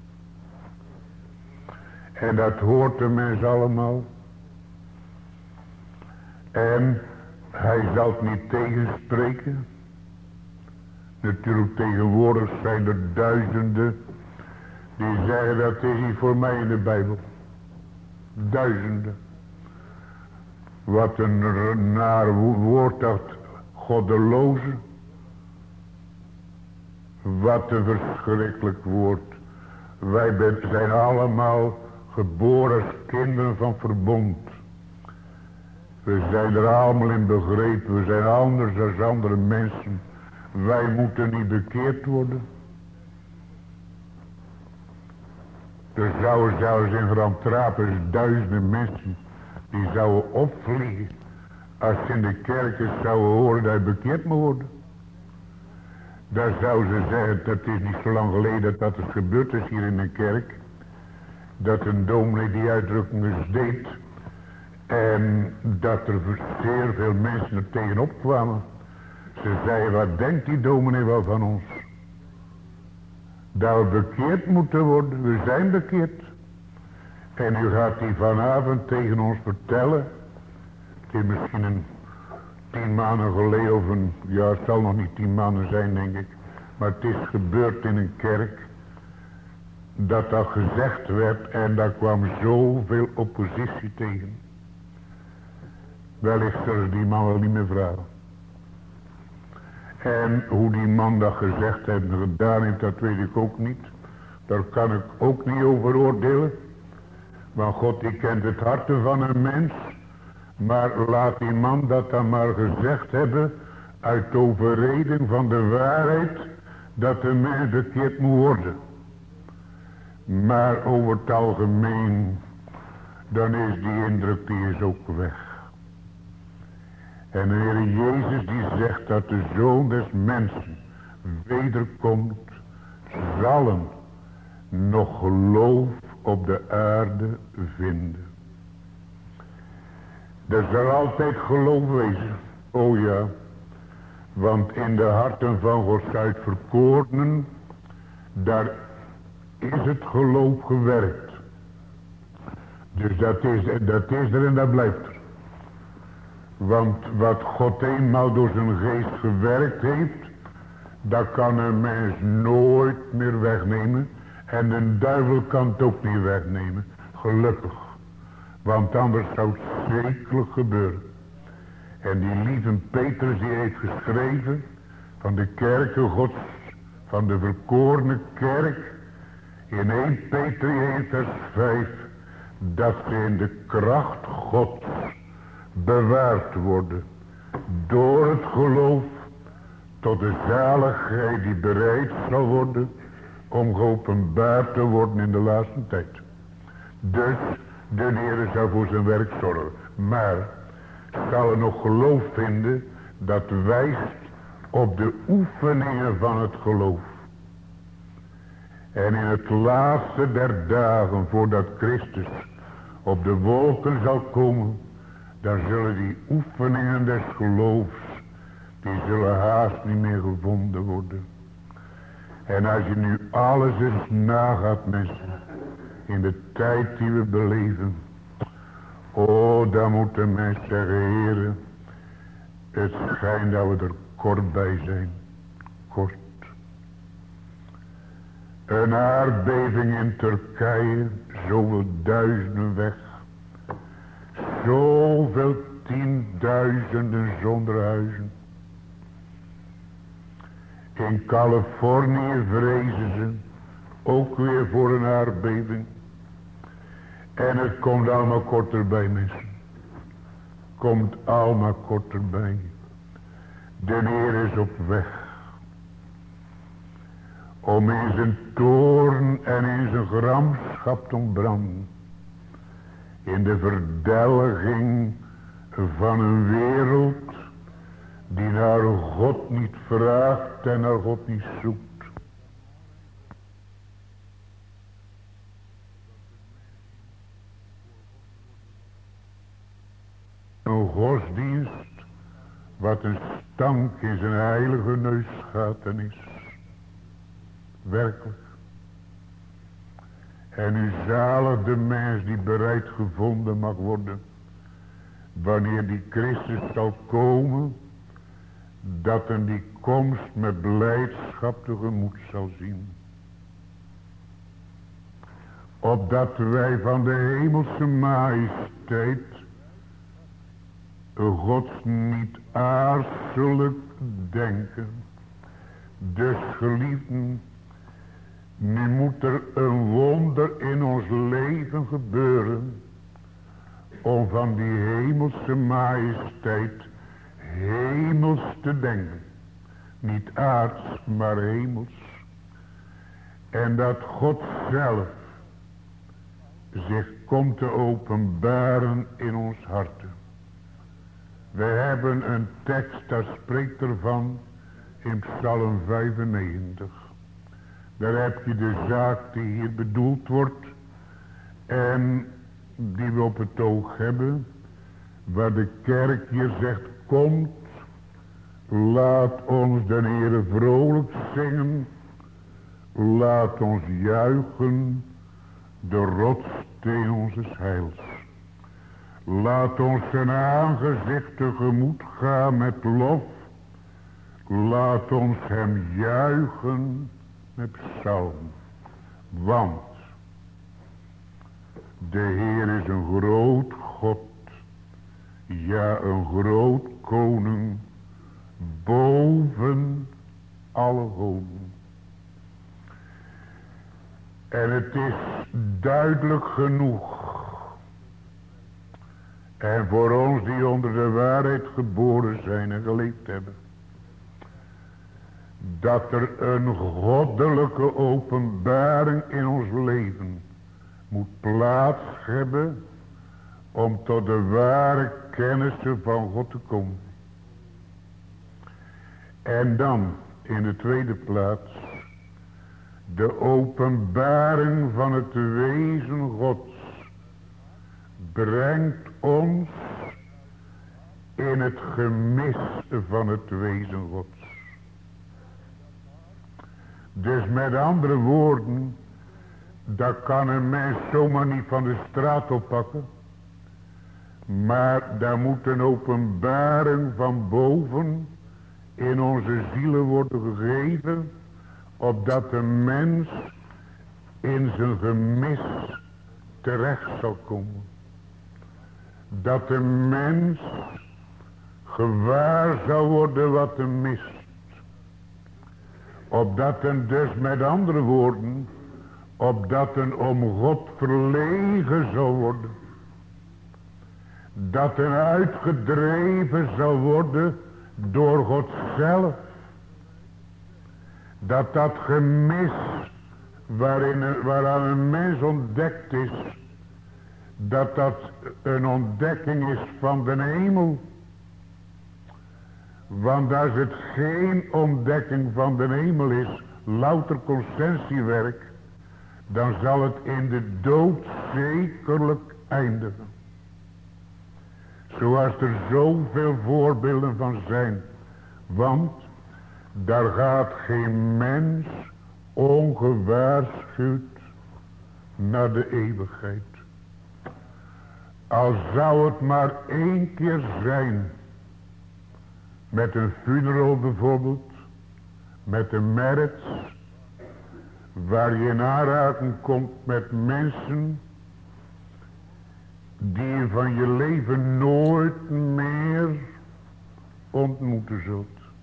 En dat hoort de mens allemaal. En hij zal het niet tegenspreken. Natuurlijk tegenwoordig zijn er duizenden die zeggen dat is niet voor mij in de Bijbel. Duizenden. Wat een naar woord dat goddeloze. Wat een verschrikkelijk woord. Wij zijn allemaal geboren als kinderen van verbond. We zijn er allemaal in begrepen. We zijn anders dan andere mensen. Wij moeten niet bekeerd worden. Er zouden zelfs in Grand Trapez duizenden mensen die zouden opvliegen als ze in de kerken zouden horen dat je bekeerd moet worden. Daar zouden ze zeggen, dat is niet zo lang geleden dat dat is gebeurd is hier in de kerk. Dat een dominee die uitdrukking eens deed. En dat er zeer veel mensen er tegenop kwamen. Ze zeiden, wat denkt die dominee wel van ons? Dat we bekeerd moeten worden. We zijn bekeerd. En u gaat die vanavond tegen ons vertellen. Het is misschien een tien maanden geleden of een... Ja, het zal nog niet tien maanden zijn, denk ik. Maar het is gebeurd in een kerk. Dat dat gezegd werd en daar kwam zoveel oppositie tegen. Wellicht zullen die man wel niet meer vragen. En hoe die man dat gezegd heeft en gedaan heeft, dat weet ik ook niet. Daar kan ik ook niet over oordelen. Want God die kent het hart van een mens. Maar laat die man dat dan maar gezegd hebben uit overreding van de waarheid dat de mens bekeerd moet worden. Maar over het algemeen, dan is die indruk die is ook weg. En de Heer Jezus die zegt dat de Zoon des Mensen wederkomt, zallen nog geloof op de aarde vinden. Er zal altijd geloof wezen, oh ja, want in de harten van Gods uitverkorenen, daar is het geloof gewerkt. Dus dat is, dat is er en dat blijft er. Want wat God eenmaal door zijn geest gewerkt heeft, dat kan een mens nooit meer wegnemen. En een duivel kan het ook niet wegnemen. Gelukkig. Want anders zou het zekerlijk gebeuren. En die lieve Petrus die heeft geschreven van de kerken Gods, van de verkorene kerk. In eerste Petrus één vers vijf. Dat ze in de kracht Gods bewaard worden. Door het geloof tot de zaligheid die bereid zal worden om geopenbaard te worden in de laatste tijd. Dus de Heer zal voor zijn werk zorgen. Maar zal er nog geloof vinden dat wijst op de oefeningen van het geloof. En in het laatste der dagen voordat Christus op de wolken zal komen, dan zullen die oefeningen des geloofs, die zullen haast niet meer gevonden worden. En als je nu alles eens nagaat, mensen, in de tijd die we beleven, oh, dan moet de mens zeggen, Heere, het schijnt dat we er kort bij zijn. Kort. Een aardbeving in Turkije, zoveel duizenden weg. Zoveel tienduizenden zonder huizen. In Californië vrezen ze ook weer voor een aardbeving. En het komt allemaal korter bij, mensen. Komt allemaal korter bij. De Heer is op weg. Om in zijn toorn en in zijn gramschap te ontbranden. In de verdelging van een wereld die naar God niet vraagt en naar God niet zoekt. Een godsdienst wat een stank in zijn heilige neusgaten is. Werkelijk. En u zalig de mens die bereid gevonden mag worden. Wanneer die Christus zal komen. Dat hem die komst met blijdschap tegemoet zal zien. Opdat wij van de hemelse majesteit Gods niet aarzelijk denken. Dus geliefden, nu moet er een wonder in ons leven gebeuren. om van die hemelse majesteit hemels te denken. Niet aards, maar hemels. En dat God zelf zich komt te openbaren in ons harten. We hebben een tekst, daar spreekt ervan in Psalm vijfennegentig. Daar heb je de zaak die hier bedoeld wordt en die we op het oog hebben. Waar de kerk hier zegt, komt, laat ons den Heere vrolijk zingen. Laat ons juichen, de rotssteen onze heils. Laat ons zijn aangezicht tegemoet gaan met lof. Laat ons hem juichen met psalm. Want de Heer is een groot God. Ja, een groot koning. Boven alle honen. En het is duidelijk genoeg. En voor ons die onder de waarheid geboren zijn en geleefd hebben. Dat er een goddelijke openbaring in ons leven moet plaats hebben. Om tot de ware kennis van God te komen. En dan in de tweede plaats. De openbaring van het wezen Gods. Brengt ons in het gemis van het wezen Gods. Dus met andere woorden, dat kan een mens zomaar niet van de straat oppakken. Maar daar moet een openbaring van boven in onze zielen worden gegeven. Opdat de mens in zijn gemis terecht zal komen. Dat de mens gewaar zal worden wat hem mist. Opdat een dus met andere woorden, opdat een om God verlegen zal worden. Dat een uitgedreven zal worden door God zelf. Dat dat gemis waarin, waaraan een mens ontdekt is. Dat dat een ontdekking is van de hemel. Want als het geen ontdekking van de hemel is, louter conscientiewerk, dan zal het in de dood zekerlijk eindigen. Zoals er zoveel voorbeelden van zijn. Want daar gaat geen mens ongewaarschuwd naar de eeuwigheid. Al zou het maar één keer zijn. Met een funeral bijvoorbeeld. Met een merits. Waar je in aanraking komt met mensen. Die je van je leven nooit meer ontmoeten zult.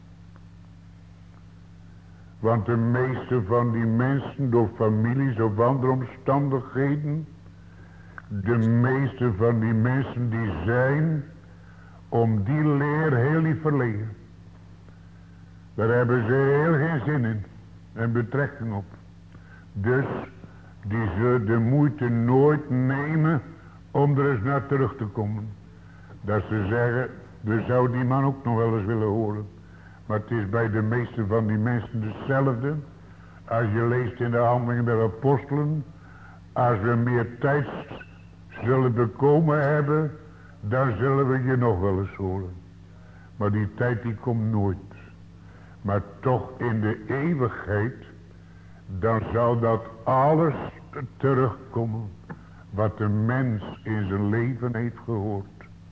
Want de meeste van die mensen door families of andere omstandigheden. De meeste van die mensen die zijn om die leer heel niet verlegen. Daar hebben ze heel geen zin in en betrekking op. Dus die zullen de moeite nooit nemen om er eens naar terug te komen. Dat ze zeggen, we zouden die man ook nog wel eens willen horen. Maar het is bij de meeste van die mensen hetzelfde. Als je leest in de handelingen der apostelen. Als we meer tijd zullen bekomen hebben, dan zullen we je nog wel eens horen. Maar die tijd die komt nooit. Maar toch in de eeuwigheid, dan zal dat alles terugkomen wat de mens in zijn leven heeft gehoord.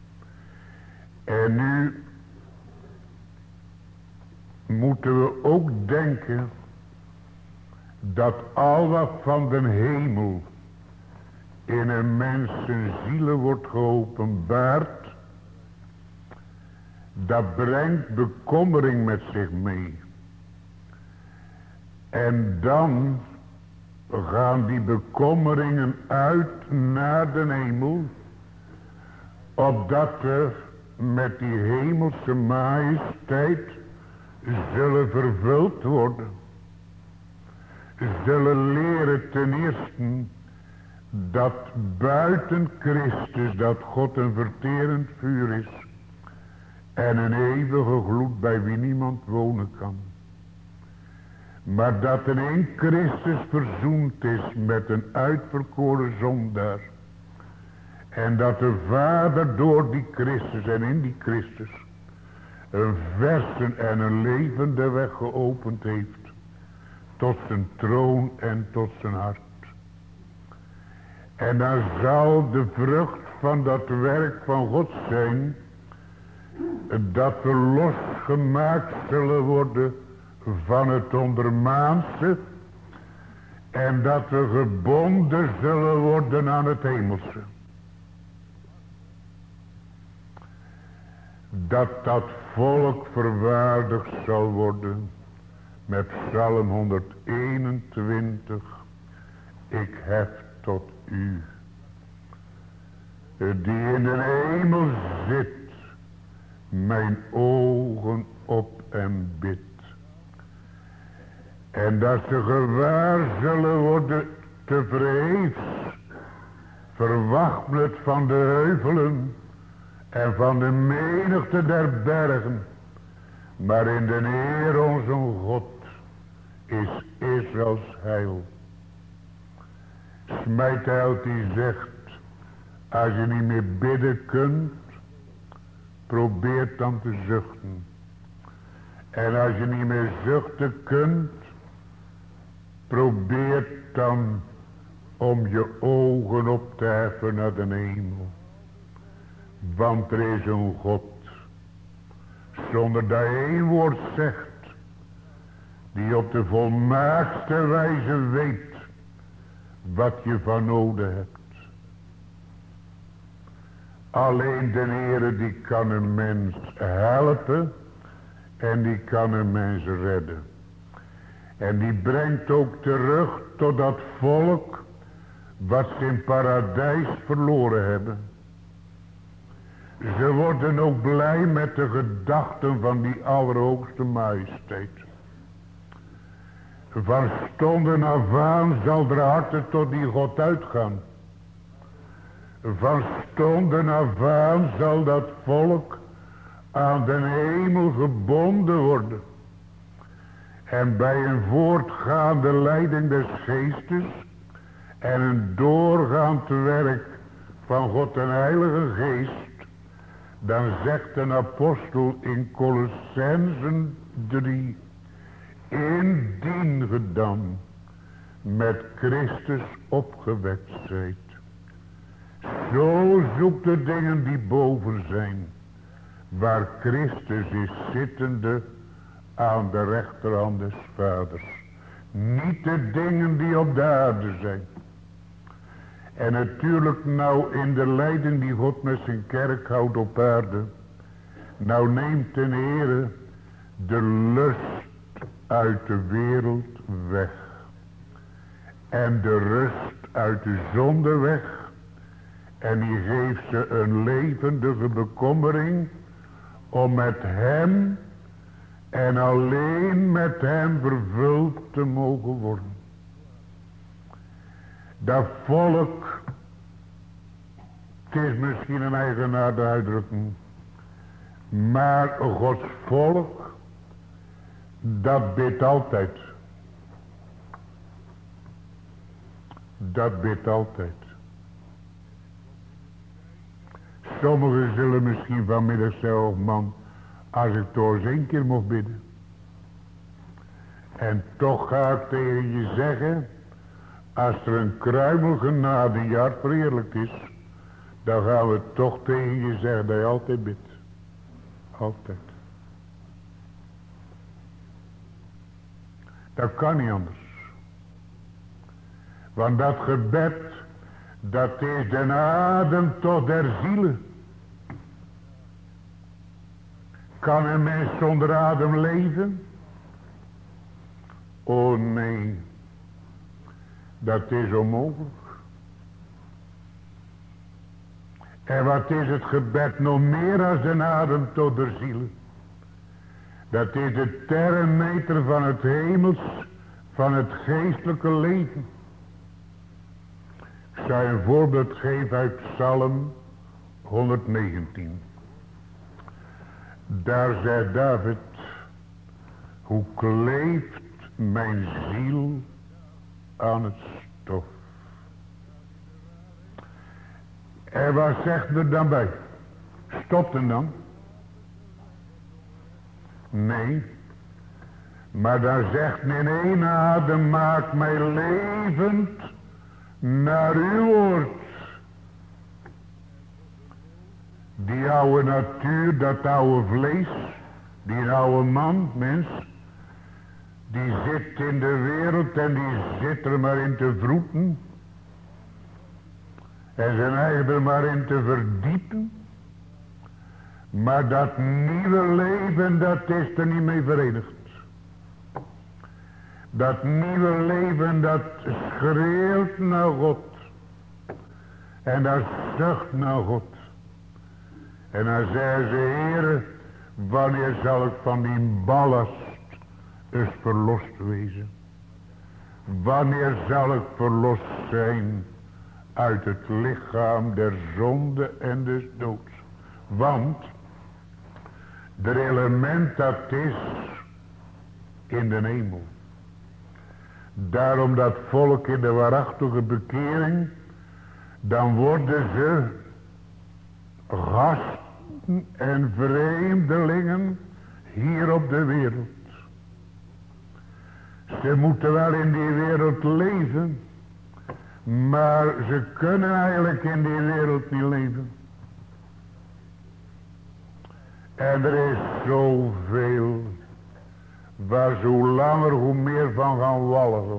En nu moeten we ook denken dat al wat van den hemel in een mens zijn zielen wordt geopenbaard, dat brengt bekommering met zich mee. En dan gaan die bekommeringen uit naar de hemel, opdat we met die hemelse majesteit zullen vervuld worden. Zullen leren ten eerste dat buiten Christus dat God een verterend vuur is en een eeuwige gloed bij wie niemand wonen kan. Maar dat er in Christus verzoend is met een uitverkoren zondaar. En dat de Vader door die Christus en in die Christus een verse en een levende weg geopend heeft. Tot zijn troon en tot zijn hart. En dan zal de vrucht van dat werk van God zijn. Dat we losgemaakt zullen worden van het ondermaanse. En dat we gebonden zullen worden aan het hemelse. Dat dat volk verwaardigd zal worden met Psalm honderdeenentwintig. Ik hef tot u, die in de hemel zit, mijn ogen op en bid. En dat ze gewaar zullen worden te verheefs, verwacht het van de heuvelen en van de menigte der bergen. Maar in de Heer onze God is Israëls heil. Smijtheld die zegt, als je niet meer bidden kunt, probeer dan te zuchten. En als je niet meer zuchten kunt, probeer dan om je ogen op te heffen naar de hemel. Want er is een God, zonder dat je één woord zegt, die op de volmaaktste wijze weet wat je van nodig hebt. Alleen de Heere die kan een mens helpen en die kan een mens redden. En die brengt ook terug tot dat volk wat ze in paradijs verloren hebben. Ze worden ook blij met de gedachten van die allerhoogste majesteit. Van stonden af aan zal er harten tot die God uitgaan. Van stonden af aan zal dat volk aan de hemel gebonden worden. En bij een voortgaande leiding des geestes en een doorgaand werk van God en Heilige Geest, dan zegt een apostel in Colossensen drie, indien ge dan met Christus opgewekt zijt, zo zoekt de dingen die boven zijn, waar Christus is zittende aan de rechterhand des Vaders. Niet de dingen die op de aarde zijn. En natuurlijk nou in de leiding die God met zijn kerk houdt op aarde. Nou neemt de Heere de lust uit de wereld weg. En de rust uit de zonde weg. En die geeft ze een levendige bekommering om met hem en alleen met hem vervuld te mogen worden. Dat volk, het is misschien een eigenaardige uitdrukking, maar Gods volk, dat bidt altijd. Dat bidt altijd. Sommigen zullen misschien vanmiddag zeggen, oh man, als ik toch eens één keer mocht bidden. En toch ga ik tegen je zeggen, als er een kruimel genade in je hart verheerlijkt is, dan gaan we toch tegen je zeggen dat je altijd bidt. Altijd. Dat kan niet anders. Want dat gebed, dat is de adem tot der zielen. Kan een mens zonder adem leven? Oh nee, dat is onmogelijk. En wat is het gebed nog meer als een adem tot de ziel? Dat is de thermometer van het hemels, van het geestelijke leven. Ik zou een voorbeeld geven uit Psalm honderdnegentien. Daar zegt David: hoe kleeft mijn ziel aan het stof. En wat zegt er dan bij? Stopt hem dan? Nee. Maar dan zegt in één adem: maak mij levend naar uw woord. Die oude natuur, dat oude vlees, die oude man, mens, die zit in de wereld en die zit er maar in te vroeten. En zijn eigen er maar in te verdiepen. Maar dat nieuwe leven, dat is er niet mee verenigd. Dat nieuwe leven, dat schreeuwt naar God. En dat zucht naar God. En dan zei ze: Heere, wanneer zal ik van die ballast eens verlost wezen? Wanneer zal ik verlost zijn uit het lichaam der zonde en des doods? Want de element dat is in de hemel. Daarom dat volk in de waarachtige bekering, dan worden ze gasten en vreemdelingen hier op de wereld. Ze moeten wel in die wereld leven, maar ze kunnen eigenlijk in die wereld niet leven. En er is zoveel waar ze hoe langer hoe meer van gaan walgen.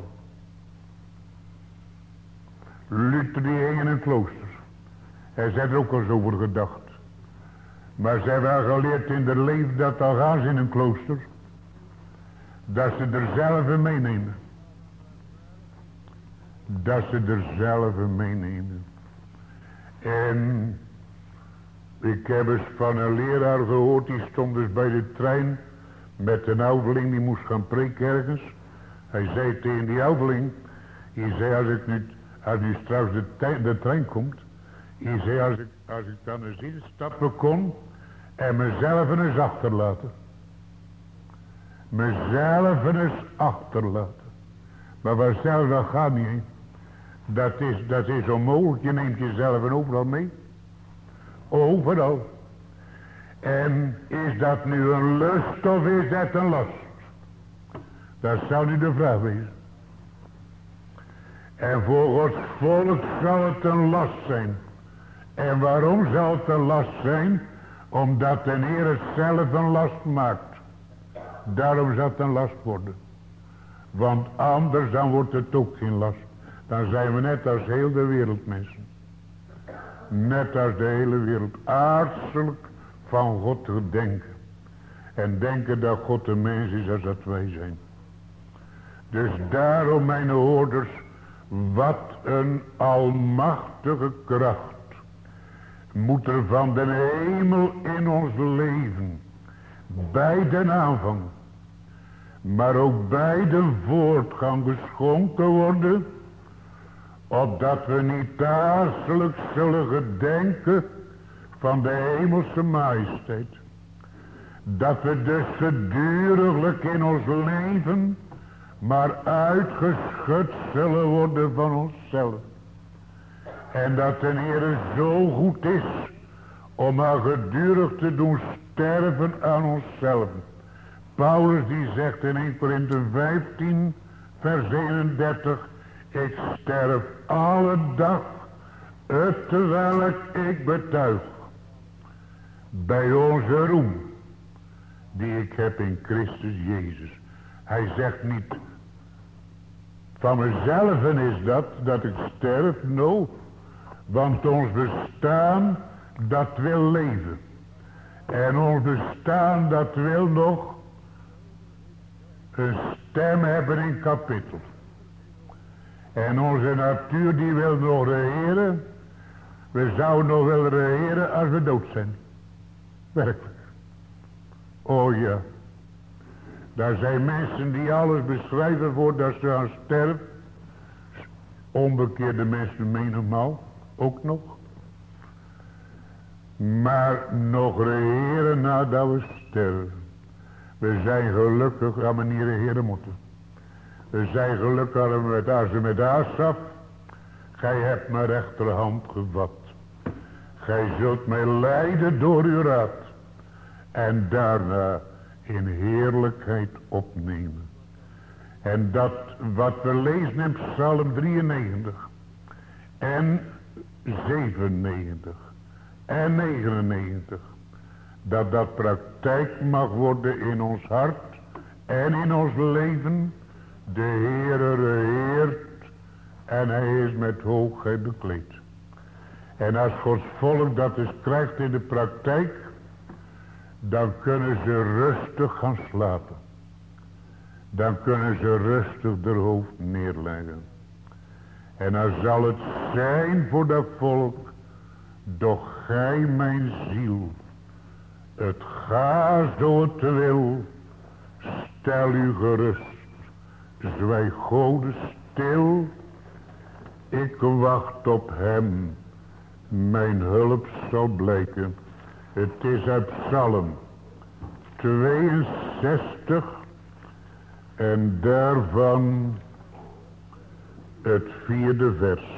Luther die hing in een klooster. Hij zei er ook al eens over gedacht. Maar ze hebben wel geleerd in de leven dat al gaan ze in een klooster, dat ze er zelf meenemen. Dat ze er zelf meenemen. En ik heb eens van een leraar gehoord, die stond dus bij de trein met een ouderling, die moest gaan preken ergens. Hij zei tegen die ouderling, hij zei: als ik nu, als nu straks de, tij, de trein komt, hij zei: als ik, als ik dan eens instappen kon en mezelf eens achterlaten. Mezelf eens achterlaten. Maar vanzelf, dat gaat niet. He. Dat is, dat is onmogelijk. Je neemt jezelf overal mee. Overal. En is dat nu een lust of is dat een last? Dat zou nu de vraag wezen. En voor Gods volk zal het een last zijn. En waarom zal het een last zijn? Omdat de Heer het zelf een last maakt. Daarom zal het een last worden. Want anders dan wordt het ook geen last. Dan zijn we net als heel de wereld mensen. Net als de hele wereld. Aardselijk van God te denken. En denken dat God een mens is als dat wij zijn. Dus daarom, mijn hoorders, wat een almachtige kracht moet er van de hemel in ons leven, bij de aanvang, maar ook bij de voortgang geschonken worden, opdat we niet aardselijk zullen gedenken van de hemelse majesteit. Dat we dus geduriglijk in ons leven maar uitgeschud zullen worden van onszelf. En dat de Heer zo goed is om maar gedurig te doen sterven aan onszelf. Paulus die zegt in eerste Korinthe vijftien vers eenendertig: ik sterf alle dag, terwijl ik betuig bij onze roem die ik heb in Christus Jezus. Hij zegt niet van mezelf is dat, dat ik sterf, no. Want ons bestaan, dat wil leven. En ons bestaan, dat wil nog een stem hebben in kapittel. En onze natuur, die wil nog de Heere We zouden nog willen regeren als we dood zijn. Werkelijk. Oh ja. Daar zijn mensen die alles beschrijven voordat ze gaan sterven. Onbekeerde mensen menigmaal. Ook nog. Maar nog regeren nadat we sterven. We zijn gelukkig aan we niet regeren moeten. We zijn gelukkig als we met, als we met Asaf. Gij hebt mijn rechterhand gevat. Gij zult mij leiden door uw raad. En daarna in heerlijkheid opnemen. En dat wat we lezen in Psalm drieënnegentig. En zevenennegentig. En negenennegentig. Dat dat praktijk mag worden in ons hart. En in ons leven. De Heere regeert. En hij is met hoogheid bekleed. En als Gods volk dat eens krijgt in de praktijk. Dan kunnen ze rustig gaan slapen. Dan kunnen ze rustig de hoofd neerleggen. En dan zal het zijn voor dat volk. Doch gij mijn ziel. Het gaat zo het wil. Stel u gerust. Zwijg Gode stil. Ik wacht op hem. Mijn hulp zal blijken. Het is uit Psalm tweeënzestig. En daarvan het vierde vers.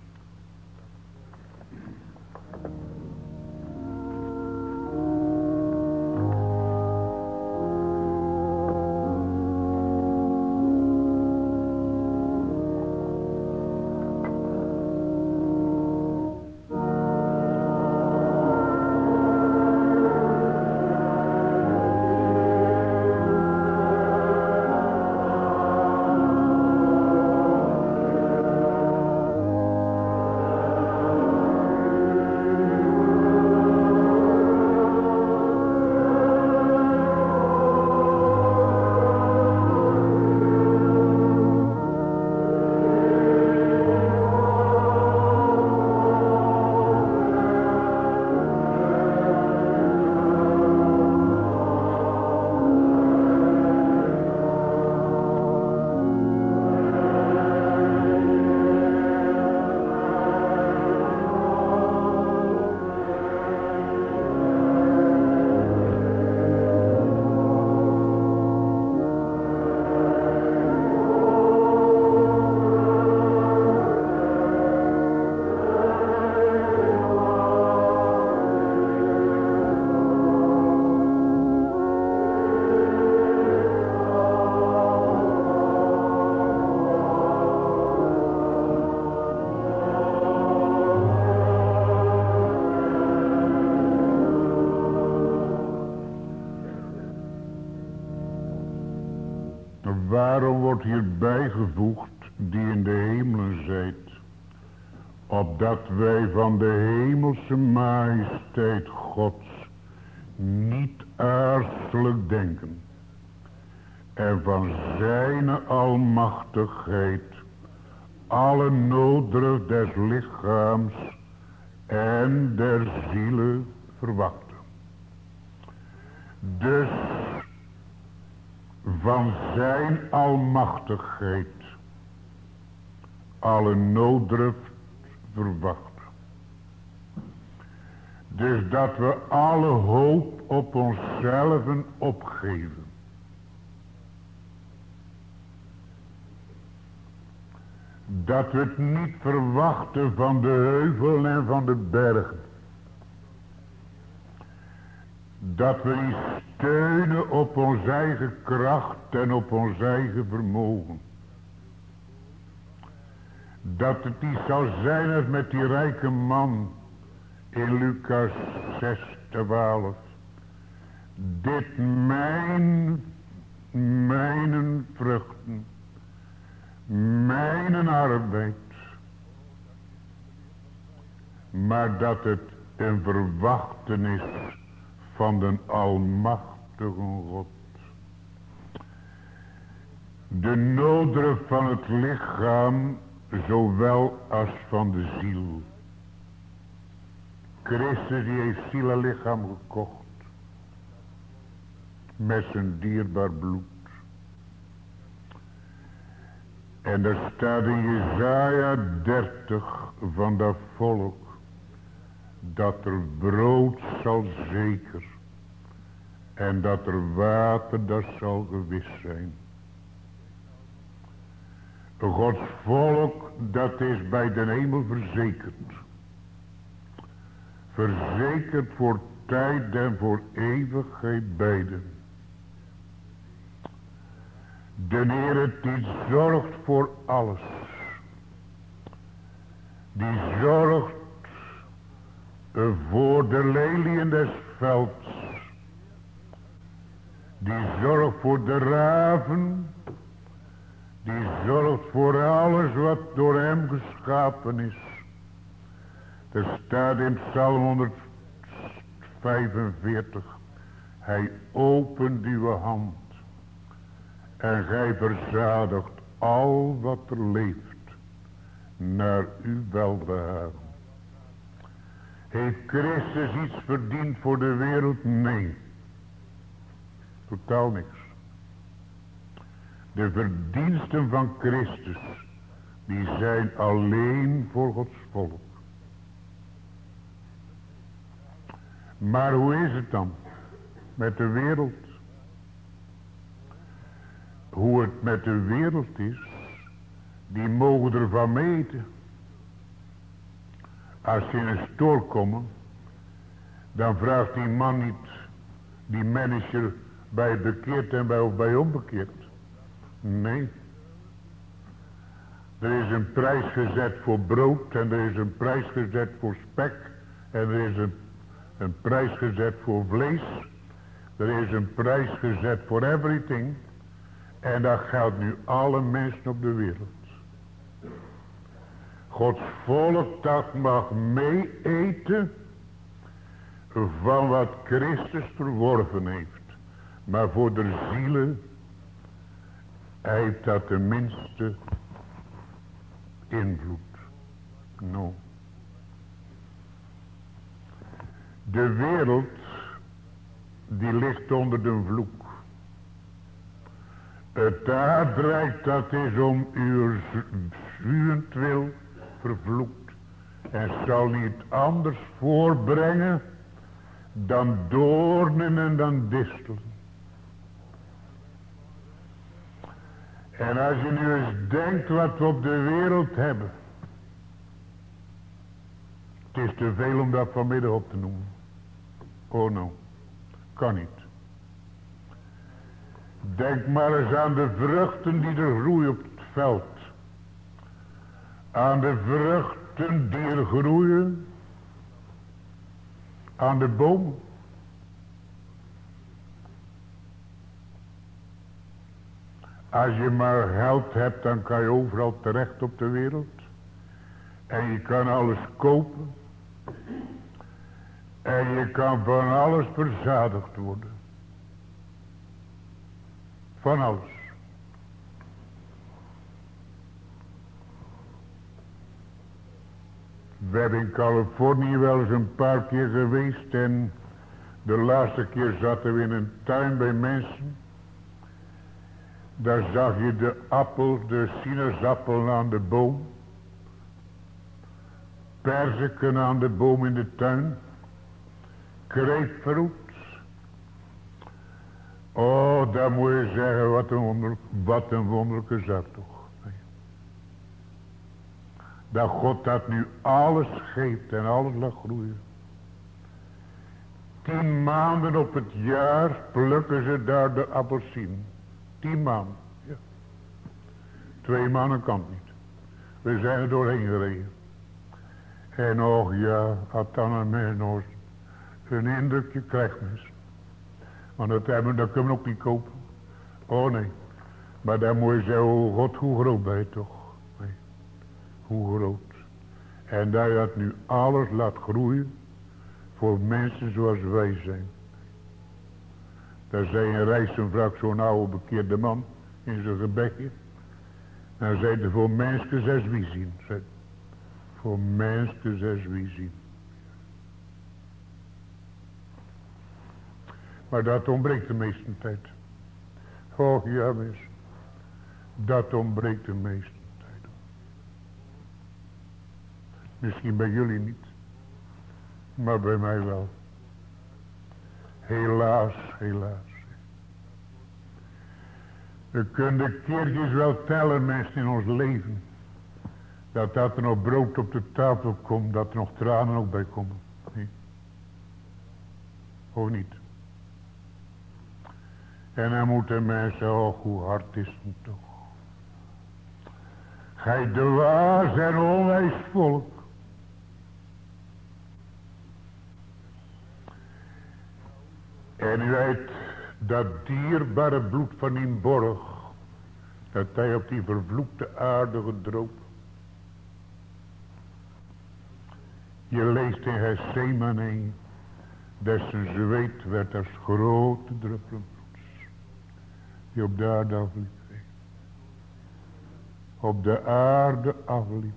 Waarom wordt hier bijgevoegd die in de hemelen zijt, opdat wij van de hemelse majesteit Gods niet aarzelig denken en van zijn almachtigheid alle nooddruk des lichaams en der ziele verwachten. Dus van zijn almachtigheid alle nooddruft verwachten. Dus dat we alle hoop op onszelf opgeven. Dat we het niet verwachten van de heuvel en van de bergen. Dat we niet steunen op onze eigen kracht en op ons eigen vermogen. Dat het niet zal zijn als met die rijke man in Lucas zes twaalf. Dit mijn, mijn vruchten, mijn arbeid. Maar dat het een verwachten is van de almachtige God. De nooddruk van het lichaam, zowel als van de ziel. Christus die heeft ziel en lichaam gekocht. Met zijn dierbaar bloed. En er staat in Jesaja dertig van dat volk. Dat er brood zal zeker. En dat er water, dat zal gewis zijn. Gods volk, dat is bij de hemel verzekerd. Verzekerd voor tijd en voor eeuwigheid beiden. De Heer die zorgt voor alles. Die zorgt voor de leliën des velds. Die zorgt voor de raven. Die zorgt voor alles wat door hem geschapen is. Er staat in Psalm honderdvijfenveertig. Hij opent uw hand. En gij verzadigt al wat er leeft. Naar uw welbehagen. Heeft Christus iets verdiend voor de wereld? Nee. Totaal niks. De verdiensten van Christus, die zijn alleen voor Gods volk. Maar hoe is het dan met de wereld? Hoe het met de wereld is, die mogen ervan meten. Als ze in een stoor komen, dan vraagt die man niet, die manager, bij bekeerd en bij, of bij onbekeerd. Nee. Er is een prijs gezet voor brood en er is een prijs gezet voor spek en er is een, een prijs gezet voor vlees. Er is een prijs gezet voor everything. En dat geldt nu alle mensen op de wereld. Gods volk dat mag mee eten van wat Christus verworven heeft. Maar voor de zielen heeft dat de minste invloed. No. De wereld die ligt onder de vloek. Het aardrijk dat is om uw zuurentwil vervloekt. En zal niet anders voorbrengen dan doornen en dan distelen. En als je nu eens denkt wat we op de wereld hebben. Het is te veel om dat vanmiddag op te noemen. Oh no, kan niet. Denk maar eens aan de vruchten die er groeien op het veld. Aan de vruchten die er groeien. Aan de bomen. Als je maar geld hebt, dan kan je overal terecht op de wereld. En je kan alles kopen. En je kan van alles verzadigd worden. Van alles. We hebben in Californië wel eens een paar keer geweest. En de laatste keer zaten we in een tuin bij mensen. Daar zag je de appel, de sinaasappel aan de boom. Perziken aan de boom in de tuin. Grapefruit. Oh, dat moet je zeggen, wat een, wonder, wat een wonderlijke zaak toch. Nee. Dat God dat nu alles geeft en alles laat groeien. Tien maanden op het jaar plukken ze daar de appelsine. Tien maanden. Ja. Twee maanden kan het niet. We zijn er doorheen gereden. En och ja, had dan een mens nog een indrukje krijgt mensen. Want dat, hebben, dat kunnen we ook niet kopen. Oh nee. Maar dan moet je zeggen, oh God, hoe groot ben je toch? Nee. Hoe groot. En dat je dat nu alles laat groeien. Voor mensen zoals wij zijn. Daar zei een rijzenvrouw, zo'n oude bekeerde man. In zijn gebekje. En zei hij, voor mensen zes wie zien. Zei, voor mensen zes wie zien. Maar dat ontbreekt de meeste tijd. Oh ja mensen. Dat ontbreekt de meeste tijd. Misschien bij jullie niet. Maar bij mij wel. Helaas, helaas. We kunnen de keertjes wel tellen mensen in ons leven. Dat dat er nog brood op de tafel komt. Dat er nog tranen ook bij komen. Nee. Of niet. En dan moeten mensen, oh hoe hard is het toch. Gij dwaas en onwijs volk. En u weet dat dierbare bloed van die borg. Dat hij op die vervloekte aarde gedropen. Je leest in Gethsemane. Dat zijn zweet werd als grote druppelen bloeds. Die op de aarde afliepen. Op de aarde afliepen.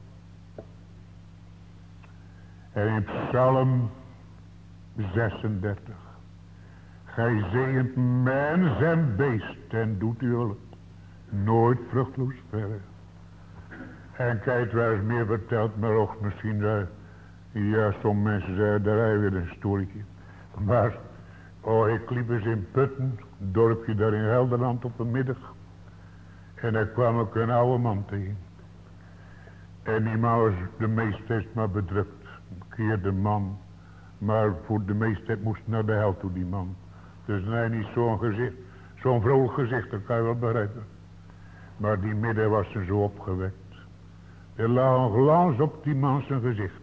En in Psalm zesendertig. Gij zegent mens en beest en doet u hulp. Nooit vruchtloos verre. En kijk, waar is meer verteld, maar ook misschien, uh, ja, sommige mensen zeggen, daar heb je weer een storytje. Maar, oh, ik liep eens in Putten, een dorpje daar in Gelderland op een middag. En daar kwam ik een oude man tegen. En die man was de meeste tijd maar bedrukt. Een keer de man. Maar voor de meeste tijd moest naar de hel toe, die man. Dus nee, niet zo'n gezicht, zo'n vrolijk gezicht, dat kan je wel begrijpen. Maar die midden was ze zo opgewekt. Er lag een glans op die man zijn gezicht.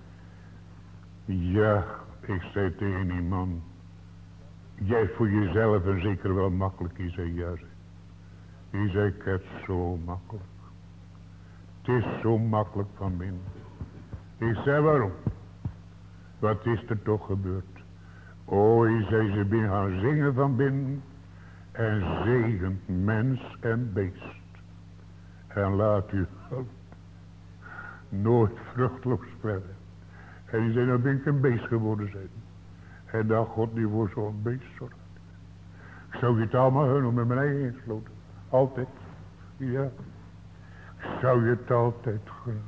Ja, ik zei tegen die man. Jij voor jezelf en zeker wel makkelijk. Die zei ja. Die zei ik het zo makkelijk. Het is zo makkelijk van binnen. Ik zei waarom? Wat is er toch gebeurd? O, hij zei ze binnen gaan zingen van binnen. En zegent mens en beest. En laat u nooit vruchtloos verder. En die zei, nou ben ik een beest geworden zijn. En dat God die voor zo'n beest zorgt. Ik zou je het allemaal hun met mijn eigen insloten. Altijd. Ja. Ik zou je het altijd gunnen.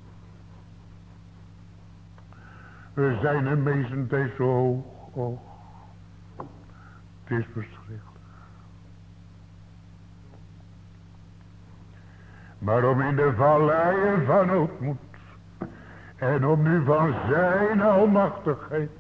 We zijn een meeste tijd zo hoog. Oh. Het is verschrikkelijk. Maar om in de valleien van ootmoed. En om nu van zijn almachtigheid.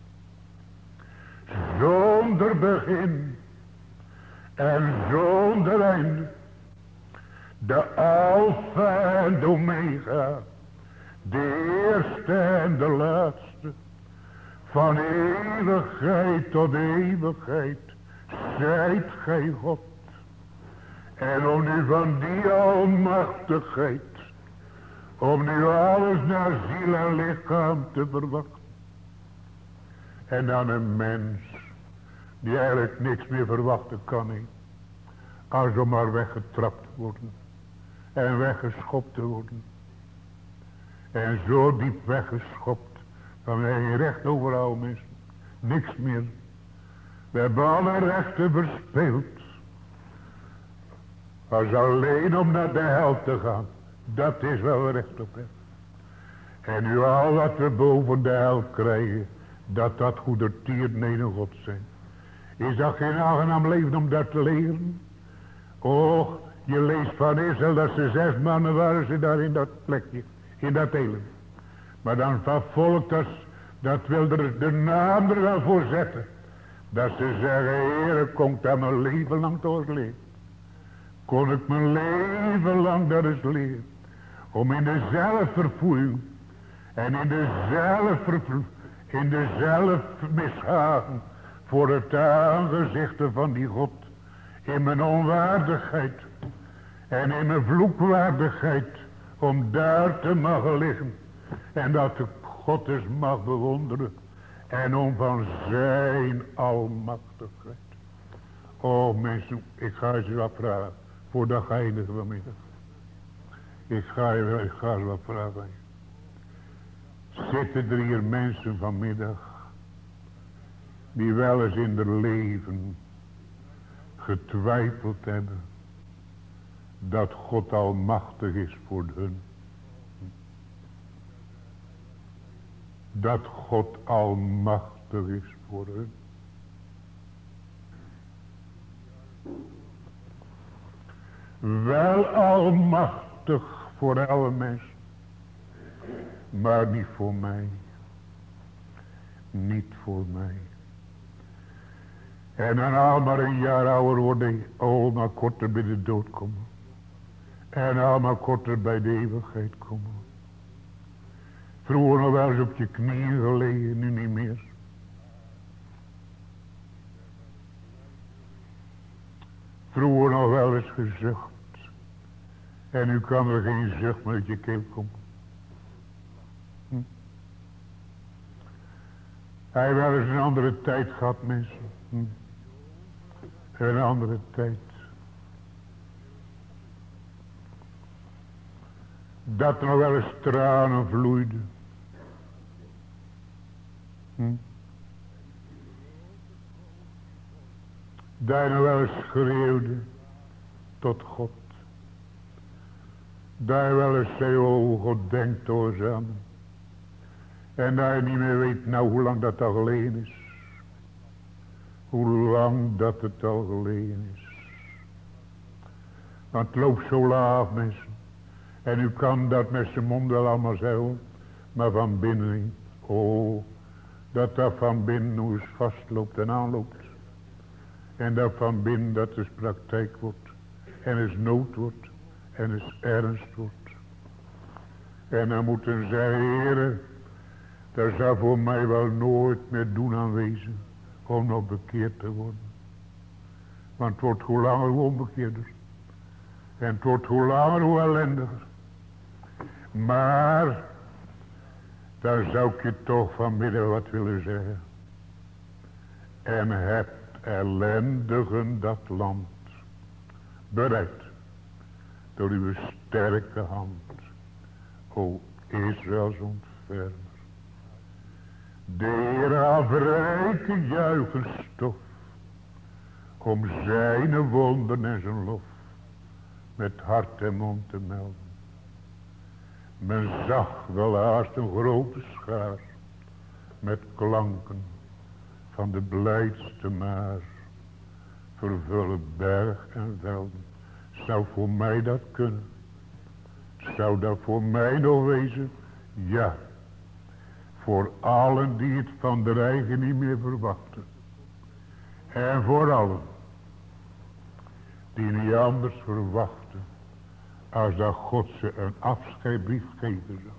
Zonder begin. En zonder einde. De Alpha en de Omega. De eerste en de laatste. Van eeuwigheid tot eeuwigheid. Zijt gij God. En om nu van die almachtigheid. Om nu alles naar ziel en lichaam te verwachten. En dan een mens. Die eigenlijk niks meer verwachten kan. He. Als om maar weggetrapt te worden. En weggeschopt te worden. En zo diep weggeschopt. Dan heb je recht overal mensen. Niks meer. We hebben alle rechten verspeeld. Als alleen om naar de hel te gaan. Dat is wel recht op hem. En nu al wat we boven de hel krijgen. Dat dat goedertierenheden God zijn. Is dat geen aangenaam leven om dat te leren? Och, je leest van Israël dat ze zes mannen waren ze daar in dat plekje. In dat eland. Maar dan van volk dat, dat wil er de naam er wel voor zetten. Dat ze zeggen, Heere, kon ik dat mijn leven lang toch eens leren. Kon ik mijn leven lang dat eens leren. Om in de zelfvervoering. En in de zelfvervoering. In de zelfmishagen. Voor het aangezicht van die God. In mijn onwaardigheid. En in mijn vloekwaardigheid. Om daar te mogen liggen. En dat de God eens mag bewonderen. En om van zijn almachtigheid. Oh mensen, ik ga je wat vragen. Voordat ik eindig vanmiddag. Ik ga je, ik ga je wat vragen. Zitten er hier mensen vanmiddag. Die wel eens in hun leven getwijfeld hebben. Dat God almachtig is voor hun. Dat God almachtig is voor hun. Wel almachtig voor alle mensen. Maar niet voor mij. Niet voor mij. En dan al maar een jaar ouder worden. Al maar korter bij de dood komen. En al maar korter bij de eeuwigheid komen. Vroeger nog wel eens op je knieën gelegen. Nu niet meer. Vroeger nog wel eens gezucht. En nu kan er geen zucht meer uit je keel komen. Hm. Hij heeft wel eens een andere tijd gehad, mensen. Hm. Een andere tijd. Dat er nog wel eens tranen vloeiden. Hm. Dat hij nog wel eens schreeuwde tot God. Dat hij wel eens zei, oh God, denk toch eens aan. En dat hij niet meer weet nou hoe lang dat al geleden is. Hoe lang dat het al geleden is. Want het loopt zo laag, mensen. En u kan dat met zijn mond wel allemaal zeggen. Maar van binnen niet. Oh, dat dat van binnen hoe eens vastloopt en aanloopt. En dat van binnen dat dus praktijk wordt. En is nood wordt. En is ernst wordt. En dan moeten zij, Heere, daar zou voor mij wel nooit meer doen aan wezen. Om nog bekeerd te worden. Want het wordt hoe langer hoe onbekeerder. En het wordt hoe langer hoe ellendiger. Maar, daar zou ik je toch vanmiddag wat willen zeggen. En hebt ellendigen dat land bereid. Door uw sterke hand. O Israëls ontfermer. De Heer afrijke juichenstof. Om zijn wonderen en zijn lof. Met hart en mond te melden. Men zag wel haast een grote schaar. Met klanken van de blijdste maar. Vervullen berg en velden. Zou voor mij dat kunnen? Zou dat voor mij nog wezen? Ja. Voor allen die het van de eigen niet meer verwachten. En voor allen die niet anders verwachten. Als dat God ze een afscheidbrief geven zou.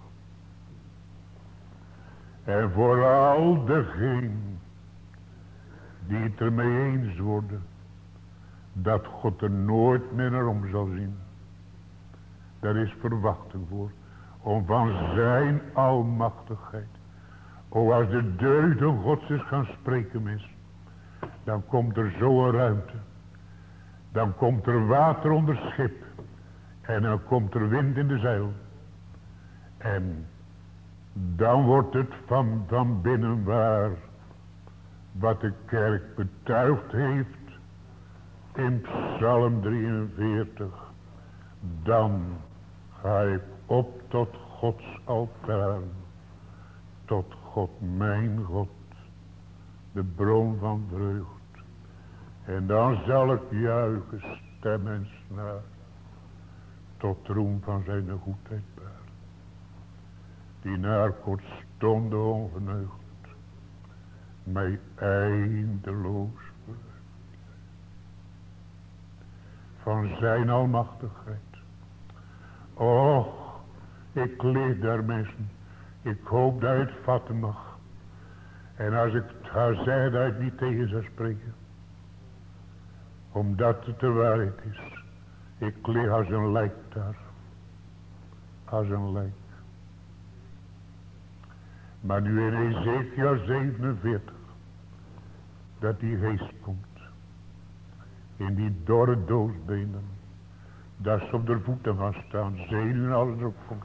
En vooral degenen die het ermee eens worden. Dat God er nooit meer naar om zal zien. Daar is verwachting voor. Om van zijn almachtigheid. O, als de deugden Gods eens gaan spreken mis. Dan komt er zo'n ruimte. Dan komt er water onder het schip. En dan komt er wind in de zeil. En dan wordt het van, van binnen waar. Wat de kerk betuigd heeft. In Psalm drieënveertig. Dan ga ik op tot Gods altaar. Tot God mijn God. De bron van vreugd. En dan zal ik juichen stem en snaar. Tot roem van zijn goedheid baren. Die naar kortstondig ongeneugd. Mij eindeloos verwekt. Van zijn almachtigheid. Och, ik leef daar mensen. Ik hoop dat je het vatten mag. En als ik het ga zeggen dat je het niet tegen zou spreken. Omdat het de waarheid is. Ik lig als een lijk daar. Als een lijk. Maar nu in Ezekiel zevenenveertig. Dat die geest komt. In die dorre doosbenen. Dat ze op de voeten gaan staan. Zenuwen alles erop komt.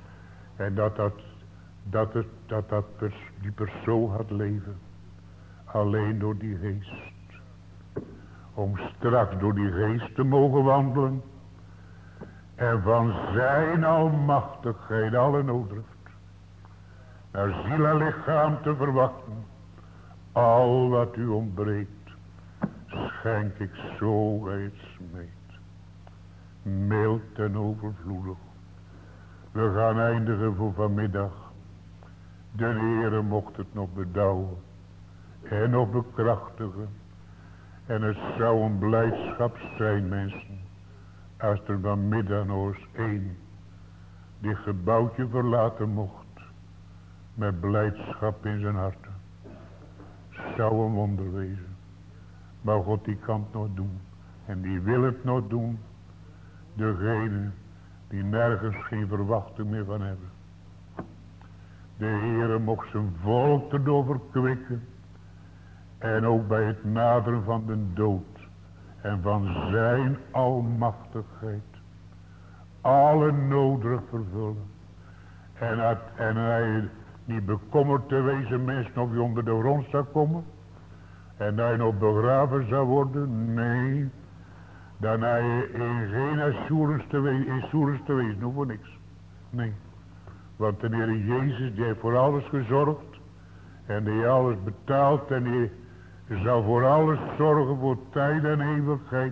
En dat dat, dat, het, dat, dat pers, die persoon gaat leven. alleen door die geest. Om straks door die geest te mogen wandelen. En van zijn almachtigheid alle nooddruft. Naar ziel en lichaam te verwachten. Al wat u ontbreekt. Schenk ik zo gij het smeekt. Mild en overvloedig. We gaan eindigen voor vanmiddag. De Heere mocht het nog bedouwen. En nog bekrachtigen. En het zou een blijdschap zijn, mensen. Als er vanmiddag nog eens één. Die gebouwtje verlaten mocht. Met blijdschap in zijn hart. Zou een wonder wezen. Maar God die kan het nog doen. En die wil het nog doen. Degene die nergens geen verwachting meer van hebben. De Heere mocht zijn volk erdoor verkwikken. En ook bij het naderen van de dood. En van zijn almachtigheid. Alle nodig vervullen. En, het, en hij niet bekommerd te wezen mensen of je onder de grond zou komen. En hij nog begraven zou worden. Nee. Dan hij in geen assurance te wezen, assurance te wezen, hoeft voor niks. Nee. Want de Heer Jezus die heeft voor alles gezorgd. En die heeft alles betaald. En die zal voor alles zorgen voor tijd en eeuwigheid.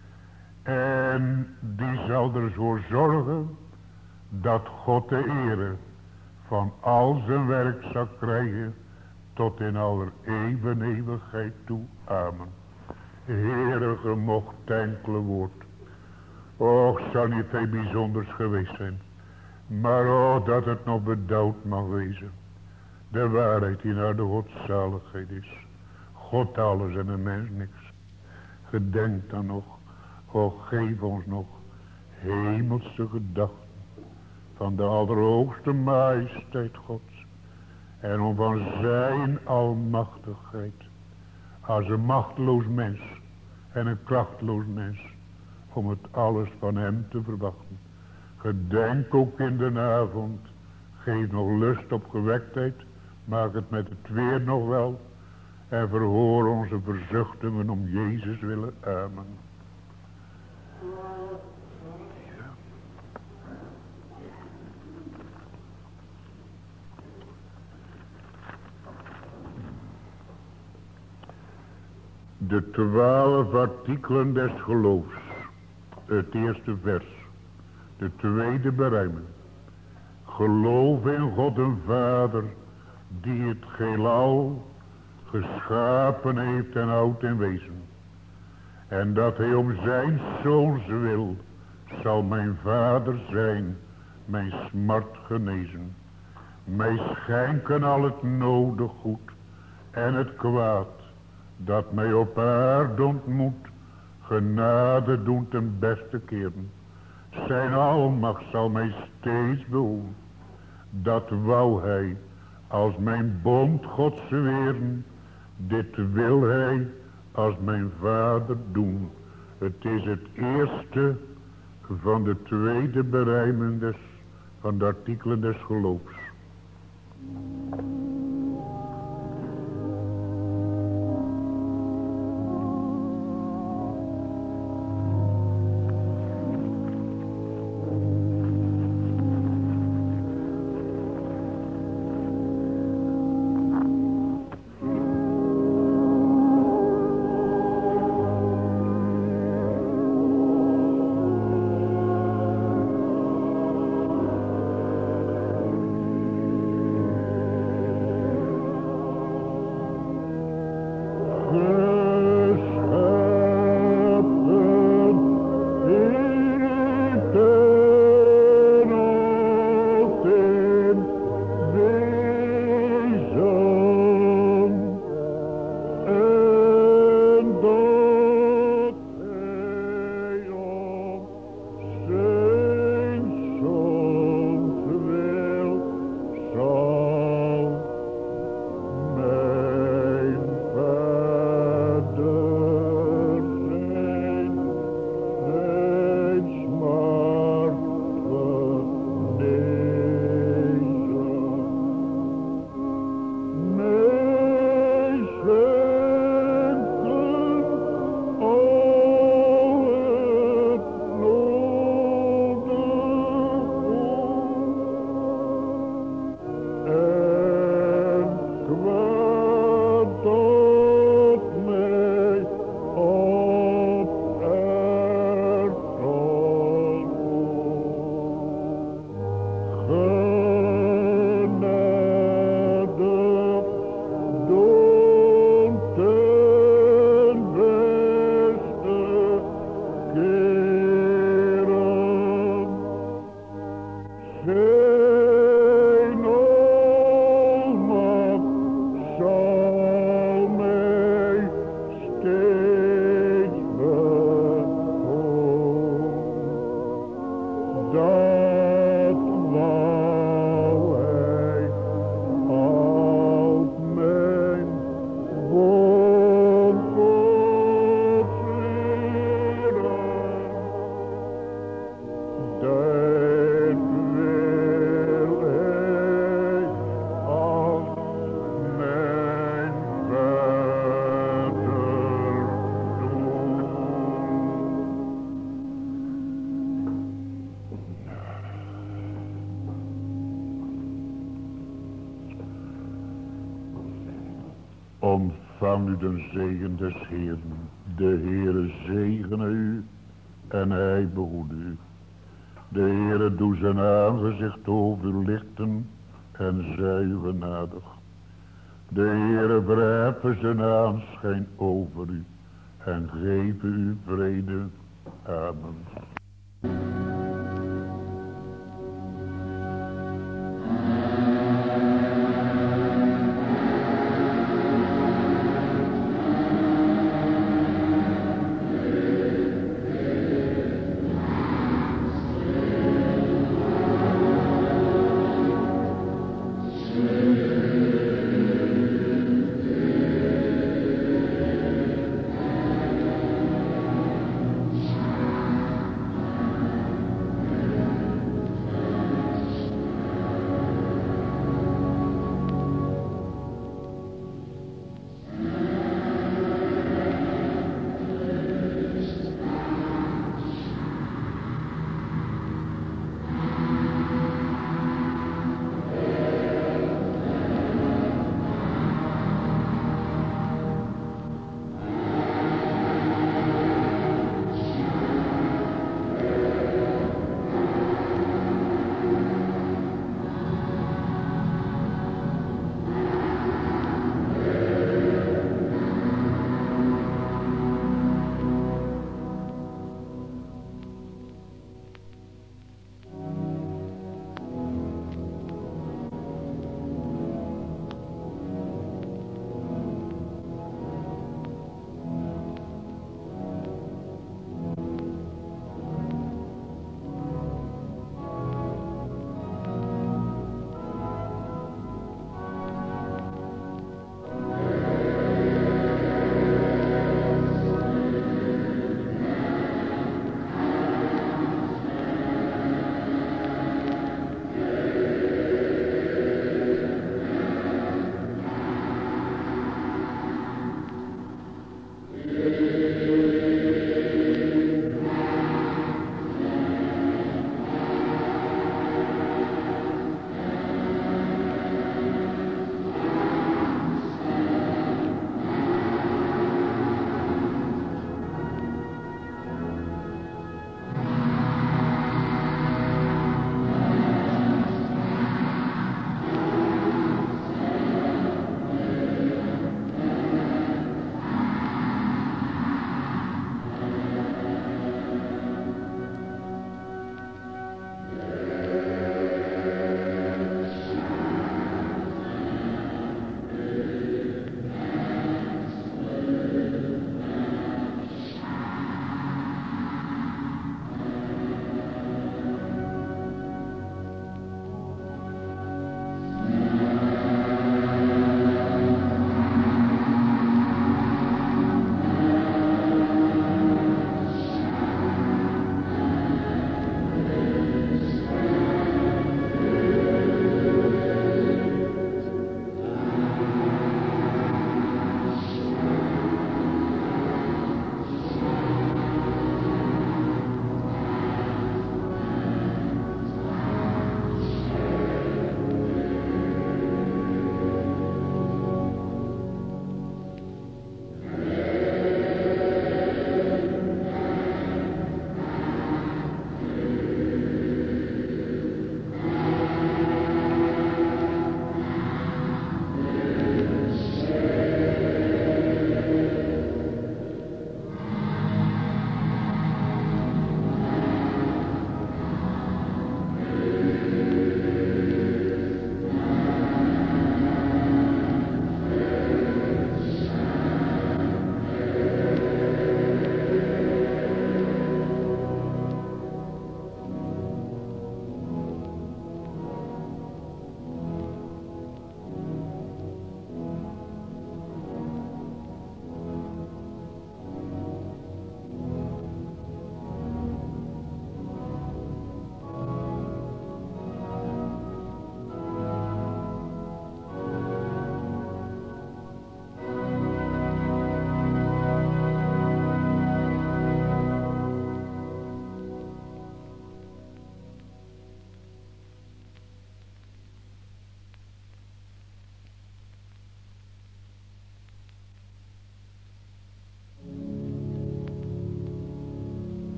En die zal ervoor zorgen dat God de ere van al zijn werk zal krijgen. Tot in aller eeuwen eeuwigheid toe. Amen. Heere, gemocht enkele woord. Och, zou niet veel bijzonders geweest zijn. Maar oh, dat het nog bedouwd mag wezen. De waarheid die naar de godzaligheid is. God alles en de mens niks. Gedenk dan nog. Och, geef ons nog hemelse gedachten. Van de allerhoogste majesteit Gods. En om van zijn almachtigheid. Als een machteloos mens. En een krachtloos mens. Om het alles van hem te verwachten. Gedenk ook in de avond. Geef nog lust op gewektheid. Maak het met het weer nog wel. En verhoor onze verzuchtingen om Jezus willen. Amen. De twaalf artikelen des geloofs. Het eerste vers. De tweede berijming. Geloof in God en Vader. Die het heelal geschapen heeft en houdt in wezen. En dat hij om zijn zoons wil. Zal mijn Vader zijn. Mijn smart genezen. Mij schenken al het nodig goed. En het kwaad. Dat mij op aarde ontmoet, genade doen ten beste keren. Zijn almacht zal mij steeds behoeden. Dat wou hij, als mijn bond God zweren. Dit wil hij, als mijn Vader doen. Het is het eerste van de tweede berijming des, van de artikelen des geloofs. Ontvang u de zegen des Heeren. De Heere zegene u en hij behoede u. De Heere doe zijn aangezicht over u lichten en zij u genadig. De Heere verheffen zijn aanschijn over u en geven u vrede. Amen.